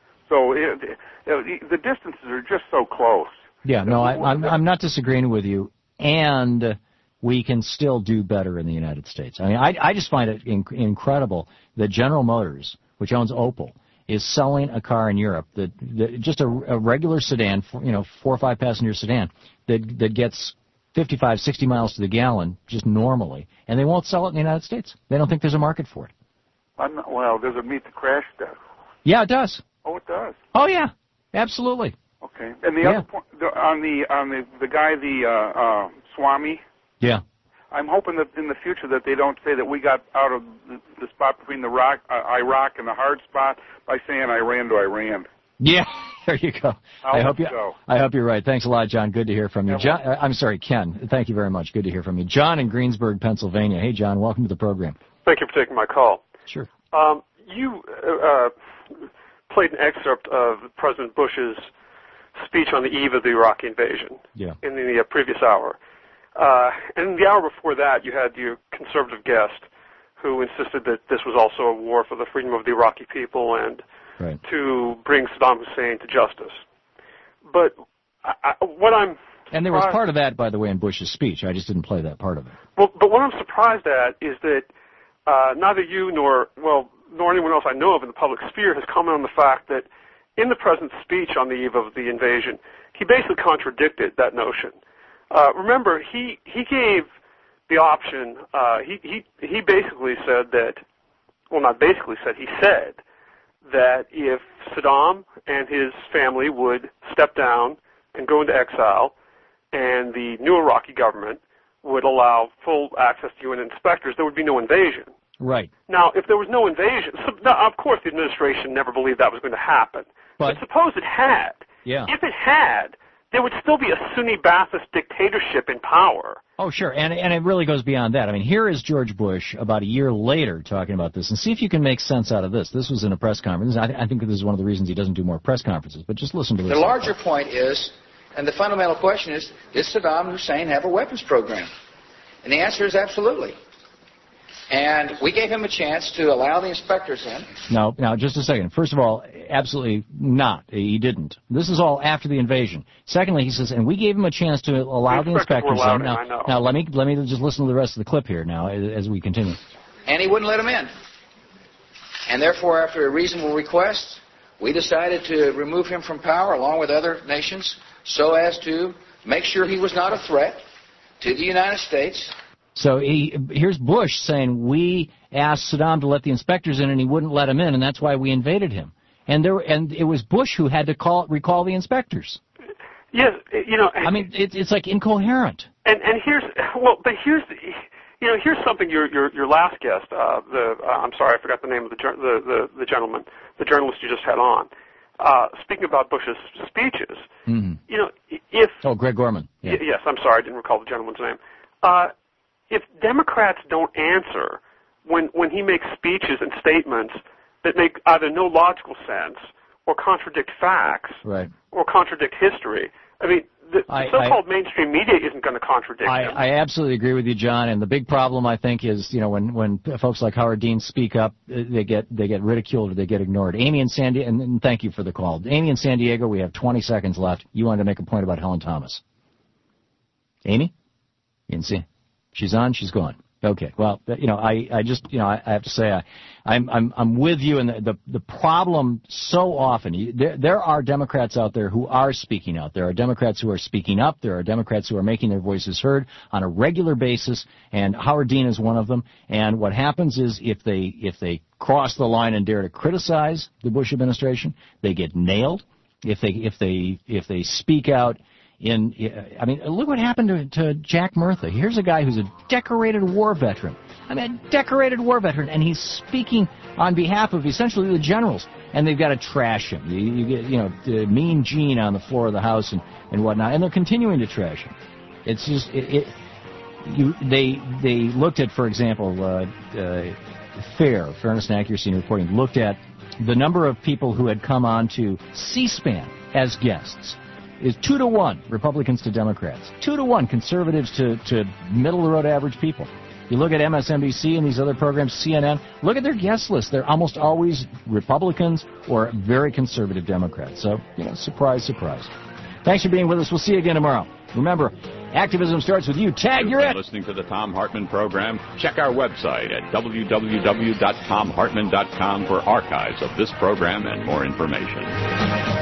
So it, it, the distances are just so close. Yeah, no, I, I'm I'm not disagreeing with you, and we can still do better in the United States. I mean, I I just find it in, incredible that General Motors, which owns Opel, is selling a car in Europe that, that just a, a regular sedan, you know, four or five passenger sedan that that gets fifty-five, sixty miles to the gallon just normally, and they won't sell it in the United States. They don't think there's a market for it. I'm not, well, does it meet the crash test? Yeah, it does. Oh, it does. Oh yeah, absolutely. Okay. And the Yeah. other point the, on the on the the guy the uh, uh, Swami. Yeah. I'm hoping that in the future that they don't say that we got out of the, the spot between the rock, uh, Iraq and the hard spot by saying Iran to Iran. Yeah, there you go. I'll I hope you. go. I hope you're right. Thanks a lot, John. Good to hear from you. Yeah, John, uh, I'm sorry, Ken. Thank you very much. Good to hear from you. John in Greensburg, Pennsylvania. Hey, John. Welcome to the program. Thank you for taking my call. Sure. Um, you uh, uh, played an excerpt of President Bush's speech on the eve of the Iraqi invasion Yeah. in the uh, previous hour. Uh, and in the hour before that, you had your conservative guest who insisted that this was also a war for the freedom of the Iraqi people and right. to bring Saddam Hussein to justice. But I, I, what I'm And there was surprised- part of that, by the way, in Bush's speech. I just didn't play that part of it. Well, but what I'm surprised at is that uh, neither you nor, well, nor anyone else I know of in the public sphere has commented on the fact that in the president's speech on the eve of the invasion, he basically contradicted that notion. Uh, remember, he he gave the option. Uh, he he he basically said that, well, not basically said. He said that if Saddam and his family would step down and go into exile, and the new Iraqi government would allow full access to U N inspectors, there would be no invasion. Right. Now, if there was no invasion, so, now, of course the administration never believed that was going to happen. But, but suppose it had. Yeah. If it had, there would still be a Sunni Ba'athist dictatorship in power. Oh, sure, and and it really goes beyond that. I mean, here is George Bush about a year later talking about this, and see if you can make sense out of this. This was in a press conference. I, I think this is one of the reasons he doesn't do more press conferences, but just listen to this. The larger point is, and the fundamental question is, did Saddam Hussein have a weapons program? And the answer is absolutely. And we gave him a chance to allow the inspectors in. No, now, just a second. First of all, absolutely not. He didn't. This is all after the invasion. Secondly, he says, and we gave him a chance to allow the, The inspectors inspectors were allowed in. in, Now, I know. now let me let me just listen to the rest of the clip here now as, as we continue. And he wouldn't let them in. And therefore, after a reasonable request, we decided to remove him from power along with other nations so as to make sure he was not a threat to the United States. So he, here's Bush saying we asked Saddam to let the inspectors in and he wouldn't let them in, and that's why we invaded him. And there, and it was Bush who had to call recall the inspectors. Yes, you know. I mean, it, it's like incoherent. And and here's well, but here's the, you know here's something your your your last guest, uh, the uh, I'm sorry I forgot the name of the the the, the gentleman, the journalist you just had on, uh, speaking about Bush's speeches. Mm-hmm. You know, if oh Greg Gorman. Yeah. Y- yes, I'm sorry I didn't recall the gentleman's name. Uh, if Democrats don't answer when when he makes speeches and statements that make either no logical sense or contradict facts right. or contradict history, I mean, the, the I, so-called I, mainstream media isn't going to contradict I, him. I absolutely agree with you, John. And the big problem, I think, is you know when when folks like Howard Dean speak up, they get they get ridiculed or they get ignored. Amy in San Diego, and, and thank you for the call. Amy in San Diego, we have twenty seconds left. You wanted to make a point about Helen Thomas. Amy, you can see she's on. She's gone. Okay. Well, you know, I, I just, you know, I, I have to say, I, I'm, I'm, I'm with you. And the, the, the problem so often, you, there, there are Democrats out there who are speaking out. There are Democrats who are speaking up. There are Democrats who are making their voices heard on a regular basis. And Howard Dean is one of them. And what happens is if they, if they cross the line and dare to criticize the Bush administration, they get nailed. If they, if they, if they speak out, In, I mean, look what happened to, to Jack Murtha. Here's a guy who's a decorated war veteran. I mean, a decorated war veteran, and he's speaking on behalf of essentially the generals, and they've got to trash him. You, you get, you know, the Mean Gene on the floor of the House and, and whatnot, and they're continuing to trash him. It's just, it, it you, they, they looked at, for example, uh, uh, FAIR, Fairness and Accuracy in Reporting, looked at the number of people who had come on to C-SPAN as guests. Is two to one Republicans to Democrats, two to one conservatives to, to middle-of-the-road average people. You look at M S N B C and these other programs, C N N, look at their guest list. They're almost always Republicans or very conservative Democrats. So, you know, surprise, surprise. Thanks for being with us. We'll see you again tomorrow. Remember, activism starts with you. Tag, you're it. Listening to the Thom Hartmann program, check our website at w w w dot thom hartmann dot com for archives of this program and more information.